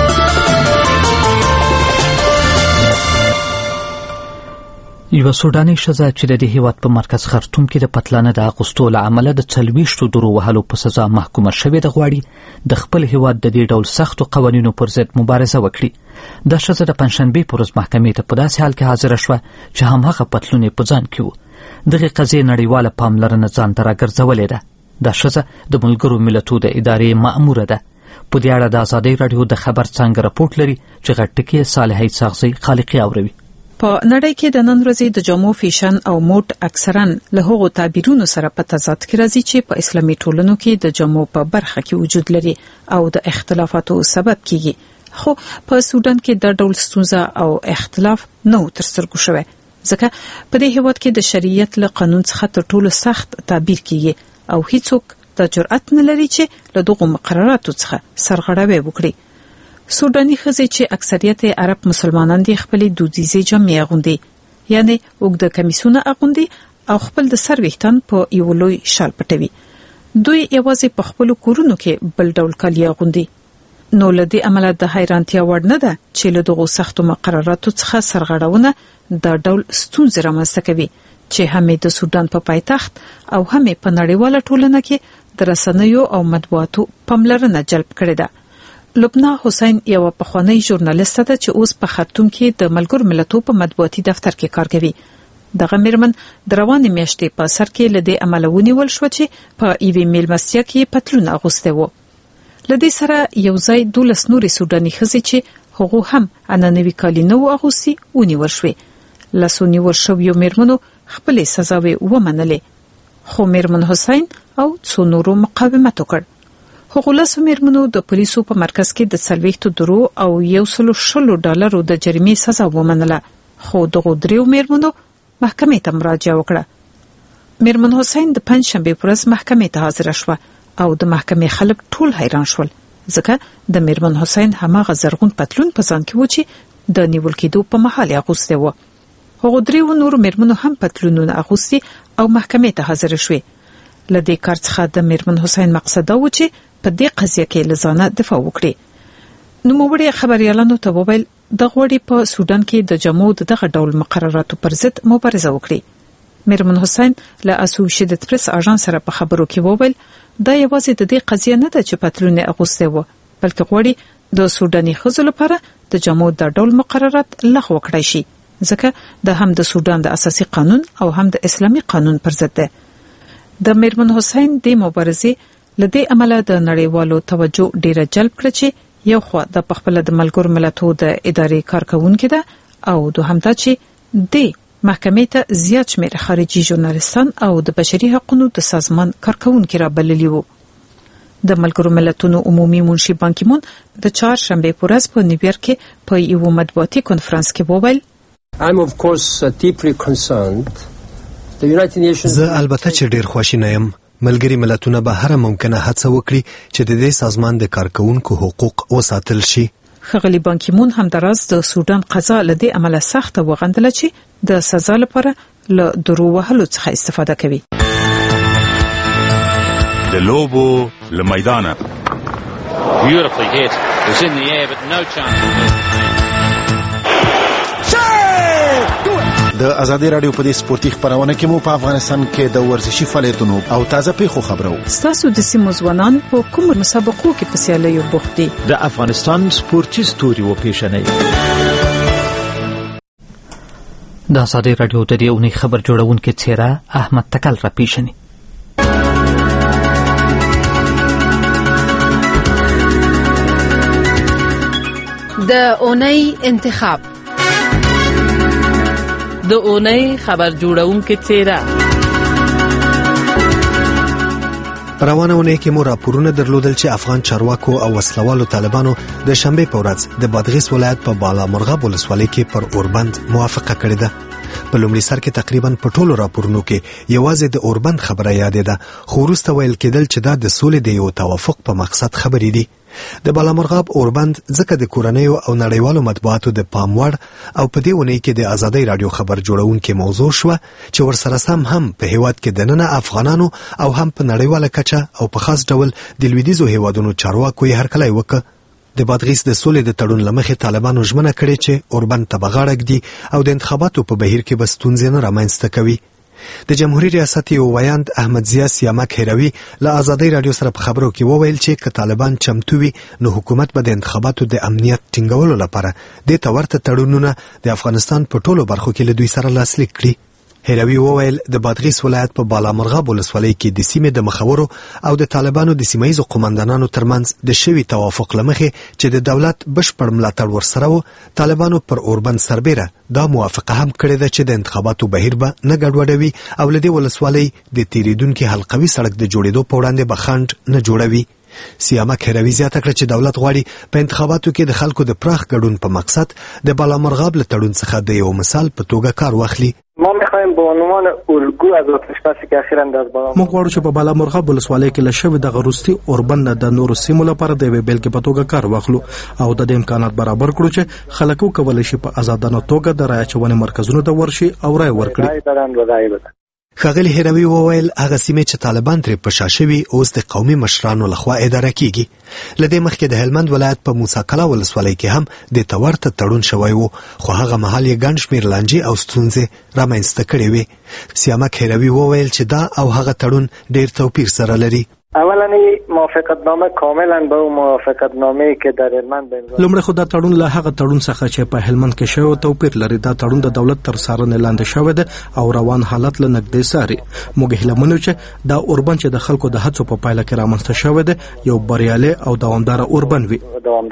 یوه سوداني ښځه چې د دې هیواد په مرکز خرطوم کې د پتلانه د اغوستو له امله د څلوېښتو درو وهلو په سزا محکومه شوې ده غواړي د خپل هیواد د دې ډول سختو قوانینو پر ضد مبارزه وکړي. دا ښځه د پنجشنبې په ورځ محکمې ته په داسې حال کې حاضره شوه چې همهغه پتلون یې په ځان کې و. دغې قضیې نړیواله پاملرنه ځان ته راګرځولې ده. دا ښځه د ملګرو ملتونو د ادارې مأموره ده. په دې اړه د آزادۍ راډیو د خبر څانګه راپورټ لري چې غټ ټکی صالحي ساغزي خالقي اوروي. په نړۍ کې د نن ورځې د جامو فیشن او موټ اکثرا له هغو تعبیرونو سره په تضاد کې راځي چې په اسلامي ټولنو کې د جامو په برخه کې وجود لري او د اختلافاتو سبب کیږي. خو په سودان کې د ډول ستونزه او اختلاف نو تر سترګو شوی ځکه په دې هیواد کې د شریعت له قانون څخه تر ټولو سخت تعبیر کیږي او هیڅوک د جرأت نه لري چې له دغو مقرراتو څخه سرغړاوی وکړي. سوداني ښځې چې اکثریت عرب مسلمانان دي خپل دودیزې جامې اغوندي، یعنی وګړه کمیسونه اغوندي او خپل د سر ویښتان په یو لوی شال پټوي. دوی یوازې په خپل کورونو کې بل ډول کالي اغوندي. نو لدی عمله د حیرانتیا وړ نه ده چې له دغو سختو مقرراتو څخه سرغړونه د ډول ستونزې رامنځته کوي چې هم د سودان په پایتخت او هم په نړیواله ټولنه کې د رسنیو او مطبوعاتو پاملرنه جلب کړې ده. لبنا حسین یو پخوانی ژورنالیست ده چې اوس په خرطوم کې د ملګرو ملتونو په مطبوعاتي دفتر کې کار کوي. دغه میرمن د روانې میاشتې په سر کې لدی عملونی ول شو چې په ایوی میلمستیا کې پتلون اغوسته وو. لدی سره یو ځای دولس نورې سوداني ښځې چې هغه هم انانوي کالي نو اغوسي ونیول شوې. لاسونی ورشو یو میرمنو خپل سزاوي ومنلې، خو میرمن حسین او څو نورو مقاومت وکړ. هغه لاسو میرمنو د پولیسو په مرکز کې د سلويختو درو او یو سلو شلو ډالرو د جریمې سزا ومنله، خو دغه دریو میرمنو محکمې ته مراجعه وکړه. میرمن حسین د پنځ شنبه پر ورځ محکمې ته حاضر شوه او د محکمې خلک ټول حیران شول ځکه د میرمن حسین هماغه زرغون پتلون په ځان کې و چې د نیول کېدو په مهال اغوسته و. هغه دریو نور میرمنو هم پتلونونه اغوستي او محکمې ته حاضر شوې. لدې کار څخه د میرمن حسین مقصد دا و چې په دې قضیه کې لزانه دفاع وکړي. نو موږ خبريالانو ته وویل د غوړي په سودان کې د جمهور دغه ډول مقرراتو پر ضد مبارزه وکړي. میرمن حسین له اسوسییټډ پریس اژانس سره په خبرو کې وویل دا یوازې د دې قضیه نه ده چې پتلون اغوسته و، بلکې غوړي د سوداني ښځو لپاره د جمهور د ډول مقررات لغوه کړای شي ځکه د هم د سودان د اساسي قانون او هم د اسلامي قانون پر ضد ده. د میرمن حسین د مبارزې لدې عمله د نړیوالو توجه ډیره جلب کړ چې یو خو د پخپل د ملګرو ملتونو د ادارې کارکونکو ده او دوهم دا چې د محکمې ته زیات شمېر خارجي ژورنالستان او د بشري حقوقو د سازمان کارکونکو را بللي وو. د ملګرو ملتونو عمومي منشي بان کی مون د چهارشنبه په ورځ په نیویارک کې په یو مطبوعاتي کانفرنس کې وویل I'm of course uh, deeply concerned. The United Nations زه البته چې ډیر خواشینی یم. ملګري ملتونه به هر ممکنه هڅه وکړي چې د دې سازمان د کارکونکو حقوق وساتل شي. ښاغلي بان کی مون هم دراز د سودان قضا لدې عمله سخته وغندله چې د سزا لپاره له درو وهلو څخه استفاده کوي. د لوبو له میدانه Beautifully hit. It was in the air but no chance. د آزادۍ راډیو په دې سپورتي خبرونه کې مو په افغانستان کې د ورزشي فعالیتونو او تازه پیښو خبرو. ستاسو د سیمو ځوانان په کوم مسابقو کې په سیالیو بوخت دي؟ د افغانستان سپورتي ستوري و پیژنئ. د آزادۍ راډیو د دې اونۍ خبر جوړونکو څیره احمد تکل را پیژني. د اونۍ انتخاب د اونۍ خبر جوړونکو څیره. روانه ونې کې مو راپورونه درلودل چې افغان چارواکو او وسلوالو طالبانو د شنبه په ورځ د بادغیس ولایت په بالا مرغاب ولسوالۍ کې پر اوربند موافقه کړې ده. په لومړي سر کې تقریبا په ټولو راپورونو کې یوازې د اوربند خبره یادې ده، خو وروسته ویل کېدل چې دا د سولې د یو توافق په مقصد خبرې دي. د بالا مرغاب اوربند ځکه د کورنیو او نړیوالو مطبوعاتو د پام وړ او په دې ونې کې د آزادۍ راډیو خبر جوړونکو موضوع شو چې ورسره سم هم په هیواد کې د نن افغانانو او هم په نړیواله کچه او په خاص ډول د لویدیزو هیوادونو چارواکو یې هرکلی وکړ. د بادغیس د سولې د تړون لمخې طالبانو ژمنه کړې چې اوربند ته بغاړه ږدي او د انتخاباتو په بهیر کې به ستونزې نه رامنځته کوي. د جمهوریت ریاست یو ویاند احمد ضیا سیامک هروي له آزادۍ راډیو سره په خبرو کې وویل چې که طالبان چمتو وي نو حکومت به د انتخاباتو د امنیت ټینګولو لپاره د تورته تړونونه د افغانستان په ټولو برخو کې له دوی سره لاسلیک کړي. هروي وویل د بادغیس ولایت په بالامرغاب ولسوالۍ کې د سیمې د مخورو او د طالبانو د سیمایي قومندانانو ترمنځ د شوي توافق لمخې چې د دولت بشپړ ملاتړ ورسره و، طالبانو پر اوربند سربیره دا موافقه هم کړې ده چې د انتخاباتو بهیر به نه ګډوډوي او له دې ولسوالۍ د تیریدونکي حلقوي سړک د جوړېدو په وړاندې به خنډ نه جوړوي. سیامک هروي زیاته کړه چې دولت غواړي په انتخاباتو کې د خلکو د پراخ ګډون په مقصد د بالامرغاب له تړون څخه د یو مثال په توګه کار واخلي. ما میخوایم به عنوان الگو از آتشبسی که اخیراً در بالامرغاب موږ غواړو چې په بالامرغاب ولسوالۍ کې له شوې دغه وروستي اوربند د نورو سیمو لپاره د یوې بیلګې په توګه کار واخلو او د دې امکانات برابر کړو چې خلک وکولی شي په ازادانه توګه د رایه اچونې مرکزونو ته ورشي او رایه ورکړي. ښاغلي هروي وویل هغه سیمې چې طالبان ترې په شا شوي اوس د قومي مشرانو لخوا اداره کیږي. له دې مخکې د هلمند ولایت په موسی کلا ولسوالۍ کې هم د تورته تړون شوی و، خو هغه مهال یې ګڼ شمېر لانجې او ستونزې رامنځته کړې وې. سیامک هروي وویل چې دا او هغه تړون ډېر توپیر سره لري. اولا موافقتنامه کاملا به اون موافقتنامه‌ای که در هلمند به امضا لومړی خو دا تړون له هغه تړون څخه چې په هلمند کې شوی توپیر لري. دا تړون د دولت تر څارنې لاندې شوی دی او روان حالت له نږدې څاري. موږ هیله منو چې دا اوربند چې د خلکو د هڅو په پایله کې رامنځته شوی دی یو بریالی او دوامداره اوربند وي.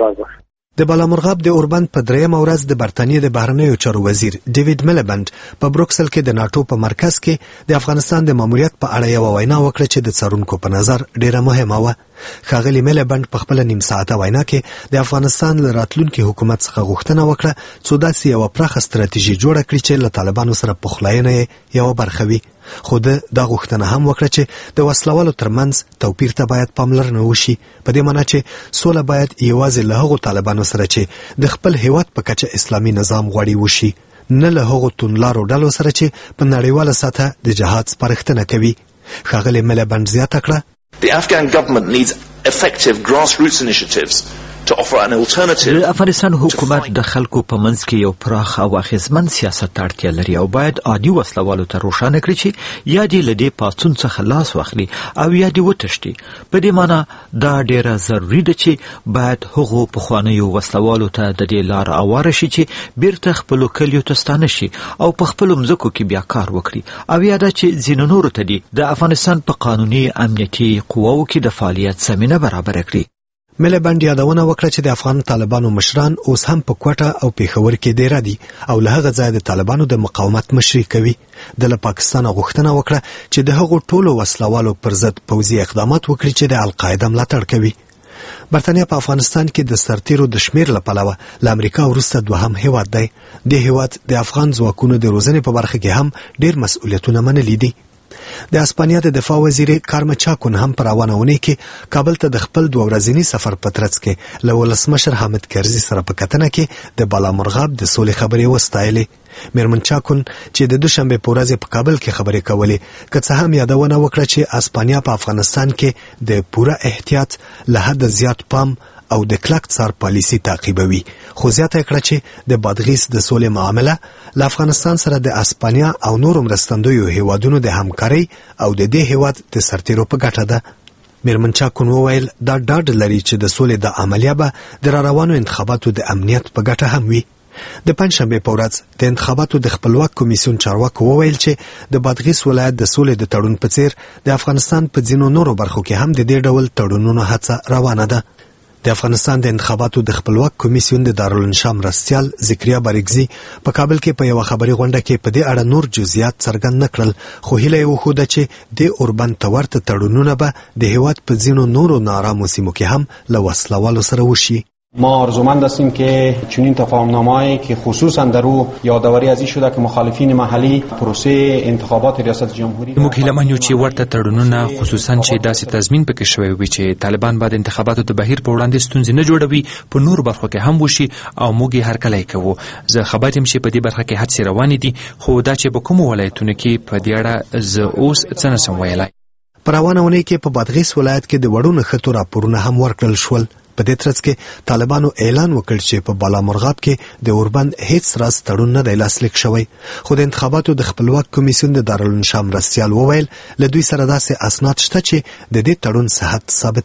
د بالامرغاب د اوربند په درېیمه ورځ د برتانیې د بهرنیو چارو وزیر ډیوډ میلبند په بروکسل کې د ناټو په مرکز کې د افغانستان د ماموریت په اړه یوه وینا وکړه چې د څارونکو په نظر ډیره مهمه وه. ښاغلي میلبند په خپله نیم ساعته وینا کې د افغانستان له راتلونکي حکومت څخه غوښتنه وکړه څو داسې یوه پراخه ستراتیژي جوړه کړي چې له طالبانو سره پخلاینه یې یوه برخه وي. خو ده دا غوښتنه هم وکړه چې د وسلوالو ترمنځ توپیر ته باید پاملرنه وشي، په دې معنی چې سوله باید یوازې له هغو طالبانو سره چې د خپل هیواد په کچه اسلامي نظام غواړي وشي، نه له هغو توندلارو ډلو سره چې په نړیواله سطحه د جهاد سپارښتنه کوي. ښاغلي میلبند زیاته کړه The Afghan government needs effective grassroots initiatives to offer an alternative. د افغانستان حکومت د خلکو په منځ کې یو پراخ او اغیزمن سیاست ته اړتیا لري او باید عادي وسلوالو ته روښانه کړي چې یا دې له دې پاڅون څخه لاس واخلي او یا دې وتښتي. په دې معنی دا ډیره ضروري ده چې باید هغو پخوانیو وسلوالو ته د دې لار هواره شي چې بیرته خپلو کلیو ته ستانه شي او په خپلو مځکو کې بیا کار وکړي، او یا دا چې ځینو نورو ته دې د افغانستان په قانوني امنیتي قواو کې د فعالیت زمینه برابره کړي. میلبند یادونه وکړه چې د افغان طالبانو مشران اوس هم په کوټه او پیښور کې ډیره دي او له هغه ځایه د طالبانو د مقاومت مشري کوي. د له پاکستان غوښتنه وکړه چې د هغو ټولو وسلوالو پر ضد پوځي اقدامات وکړي چې د القاعده ملاتړ کوي. برتانیا په افغانستان کې د سرتیرو د شمیر له پلوه له امریکا وروسته دوهم هیواد دی. د هیواد د افغان ځواکونو د روزنې په برخه کې هم ډیر مسؤلیتونه منلي دي. د اسپانیا د دفاع وزیر کارمه چاکون هم پر روانه اونۍ کې کابل ته د خپل دوه ورځني سفر په ترڅ کې له ولسمشر حامد کرزي سره په کتنه کې د بالامرغاب د سولې خبرې وستایلې. میرمن چاکون چې د دوشنبه په ورځ په کابل کې خبرې کولې، که څه هم یادونه وکړه چې اسپانیا په افغانستان کې د پوره احتیاط له حد زیات پام او د کلک څار پالیسي تعقیبوي، خو زیاته کړه چې د بادغیس د سولې معامله له افغانستان سره د اسپانیا او نورو مرستندویو هیوادونو د همکارۍ او د دې هیواد د سرتیرو په ګټه ده. میرمن چاکون وویل دا ډاډ لري چې د سولې د عملیه به د را روانو انتخاباتو د امنیت په ګټه هم وي. د پنځشنبه په ورځ د انتخاباتو د خپلواک کمیسیون چارواکو وویل چې د بادغیس ولایت د سولې د تړون په څیر د افغانستان په ځینو نورو برخو کې هم د دې ډول تړونونو هڅه روانه ده. د افغانستان د انتخاباتو د خپلواک کمیسیون د دارالانشا مرستیال ذکریا بارګزي په کابل کې په یوه خبري غونډه کې په دې اړه نور جزئیات څرګند نه کړل، خو هیله یې وښوده چې د اوربند ته ورته تړونونه به د هیواد په ځینو نورو ناارامو سیمو کې هم له وسلوالو سره وشي. ما آرزومند هستیم که چنین تفاهمنامه‌ای که خصوصا در او یادآوری از این شده که مخالفین محلی پروسه انتخابات ریاست جمهوری موږ هیله یو چې ورته تړونونه خصوصا چې داسې تضمین پکې شوی وي چې طالبان بعد انتخاباتو د بهیر په وړاندې ستونزې نه جوړوي په نور برخو کې هم وشي او موږ یې هرکلی کوو. زه خبر یم چې په دې برخه کې هڅې روانې دي، خو دا چې په کومو ولایتونو کې په دې اړه زه اوس څه نشم ویلی. په روانه اونۍ کې په بادغیس ولایت کې د وړو نښتو راپورونه هم ورکړل شول. په دې ترڅ کې طالبانو اعلان وکړ چې په بالامرغاب کې د اوربند هیڅ راز تړون نه دی لاسلیک شوی، خو د انتخاباتو د خپلواک کمیسیون د دارالانشا مرستیال وویل له دوی سره داسې اسناد شته چې د دې تړون صحت ثابتوي.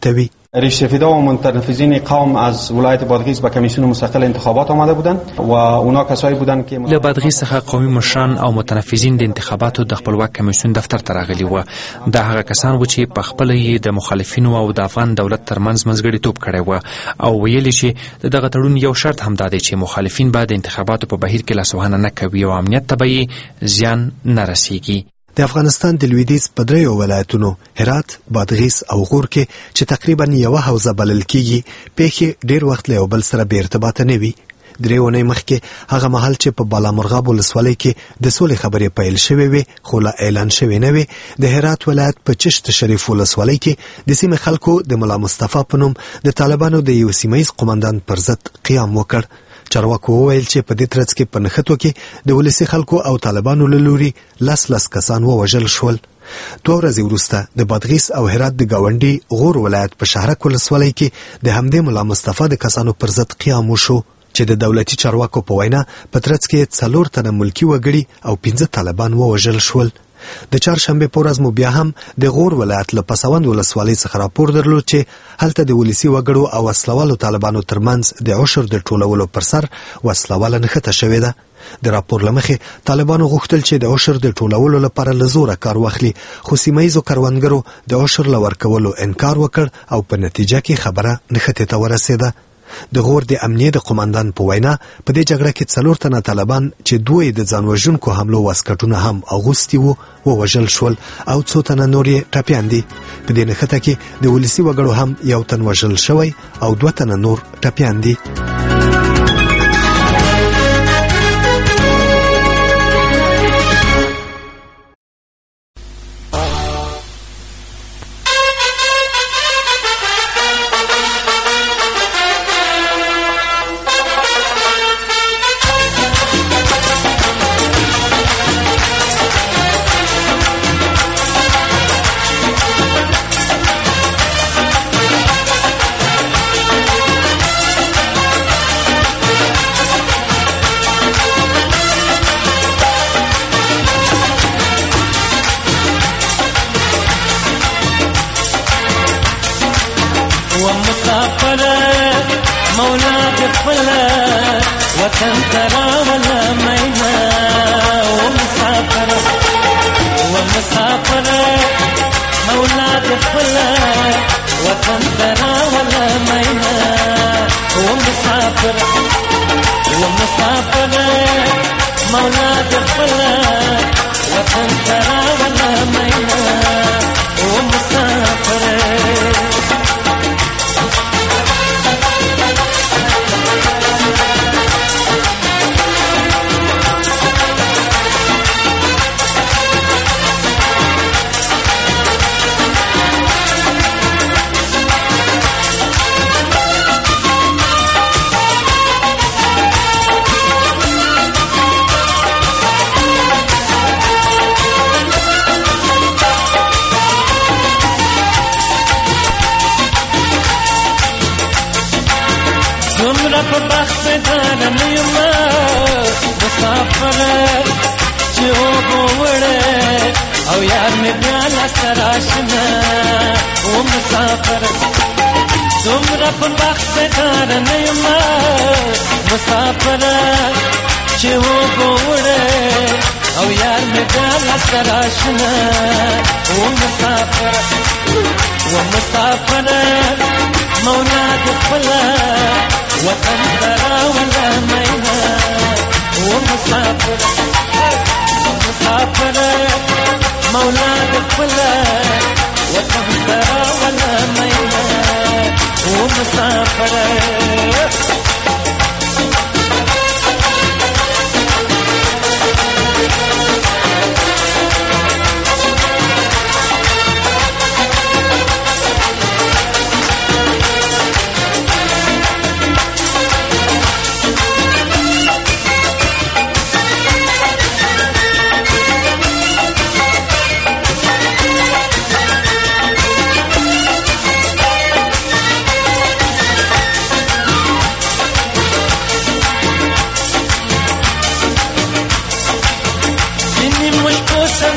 ریش سفیدا و متنفذین قوم از ولایت بادغیس به کمیسیون مستقل انتخابات آمده بودند و اونا کسایی بودند که له بادغیس څخه قومي مشران او متنفذین د انتخاباتو د خپلواک کمیسیون دفتر ته راغلي و. دا هغه کسان و چې په خپل یې د مخالفینو او د افغان دولت ترمنځ منځګړیتوب کړی و او ویلي چې دغه تړون یو شرط هم دا دی چې مخالفین به د انتخاباتو په بهیر کې لاسوهنه نه کوي او امنیت ته به زیان نه رسیږي. د افغانستان د لویدیځ په دریو ولایتونو هرات، بادغیس او غور کې چې تقریبا یوه حوزه بلل کیږي پیښې ډیر وخت له یو بل سره بې ارتباطه نه وي. درې اونۍ مخکې هغه مهال چې په بالامرغاب ولسوالۍ کې د سولې خبرې پیل شوې وې خو لا اعلان شوې نه وې، د هرات ولایت په چشت شریف ولسوالۍ کې د سیمې خلکو د ملا مصطفی په نوم د طالبانو د یو سیمهیز قومندان پر ضد قیام وکړ. چارواکو وویل چې په دې ترڅ کې په نښتو کې د ولسي خلکو او طالبانو له لوري لس لس کسان ووژل شول. دوه ورځې وروسته د بادغیس او هرات د ګاونډي غور ولایت په شهرک ولسوالۍ کې د همدې ملا مصطفی د کسانو پر ضد قیام وشو چې د دولتي چارواکو په وینا په ترڅ کې څلور تنه ملکي وګړي او پنځه طالبان ووژل شول. د چهارشنبه په ورځ مو بیا هم د غور ولایت له پسوند ولسوالۍ څخه راپور درلود چې هلته د ولسي وګړو او وسلوالو طالبانو ترمنځ د عشر د ټولولو پر سر وسلواله نښته شوې ده. د راپور له مخې طالبانو غوښتل چې د عشر د ټولولو لپاره له زوره کار واخلي، خو سیمهیزو کروندګرو د عشر له ورکولو انکار وکړ او په نتیجه کې خبره نښتې ته ورسېده. د غور د امنیه د قومندان په وینا په دې جګړه کې څلور تنه طالبان چې دوی د ځان وژونکو حملو واسکټونه هم اغوستي وو ووژل شول او څو تنه نور یې ټپیان دي. په دې نښته کې د ولسي وګړو هم یو تن وژل شوی او دوه تنه نور ټپیان دي.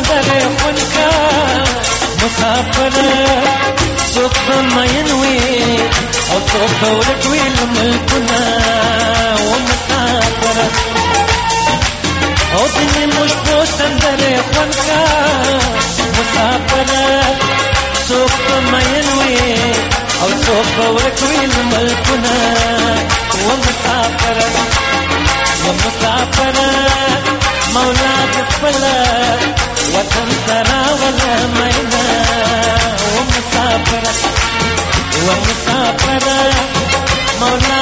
مسافر څوک به مین وي او څوک ورکوي ملکونه ومسافره او ځینې موږ په سندرې خوند کا مسافره څوک په مین وي او څوک ورکوي ملکونه ومسافره ومسافره مولا د خپل وطن سره ولا مینا ومسافره ومسافره مولا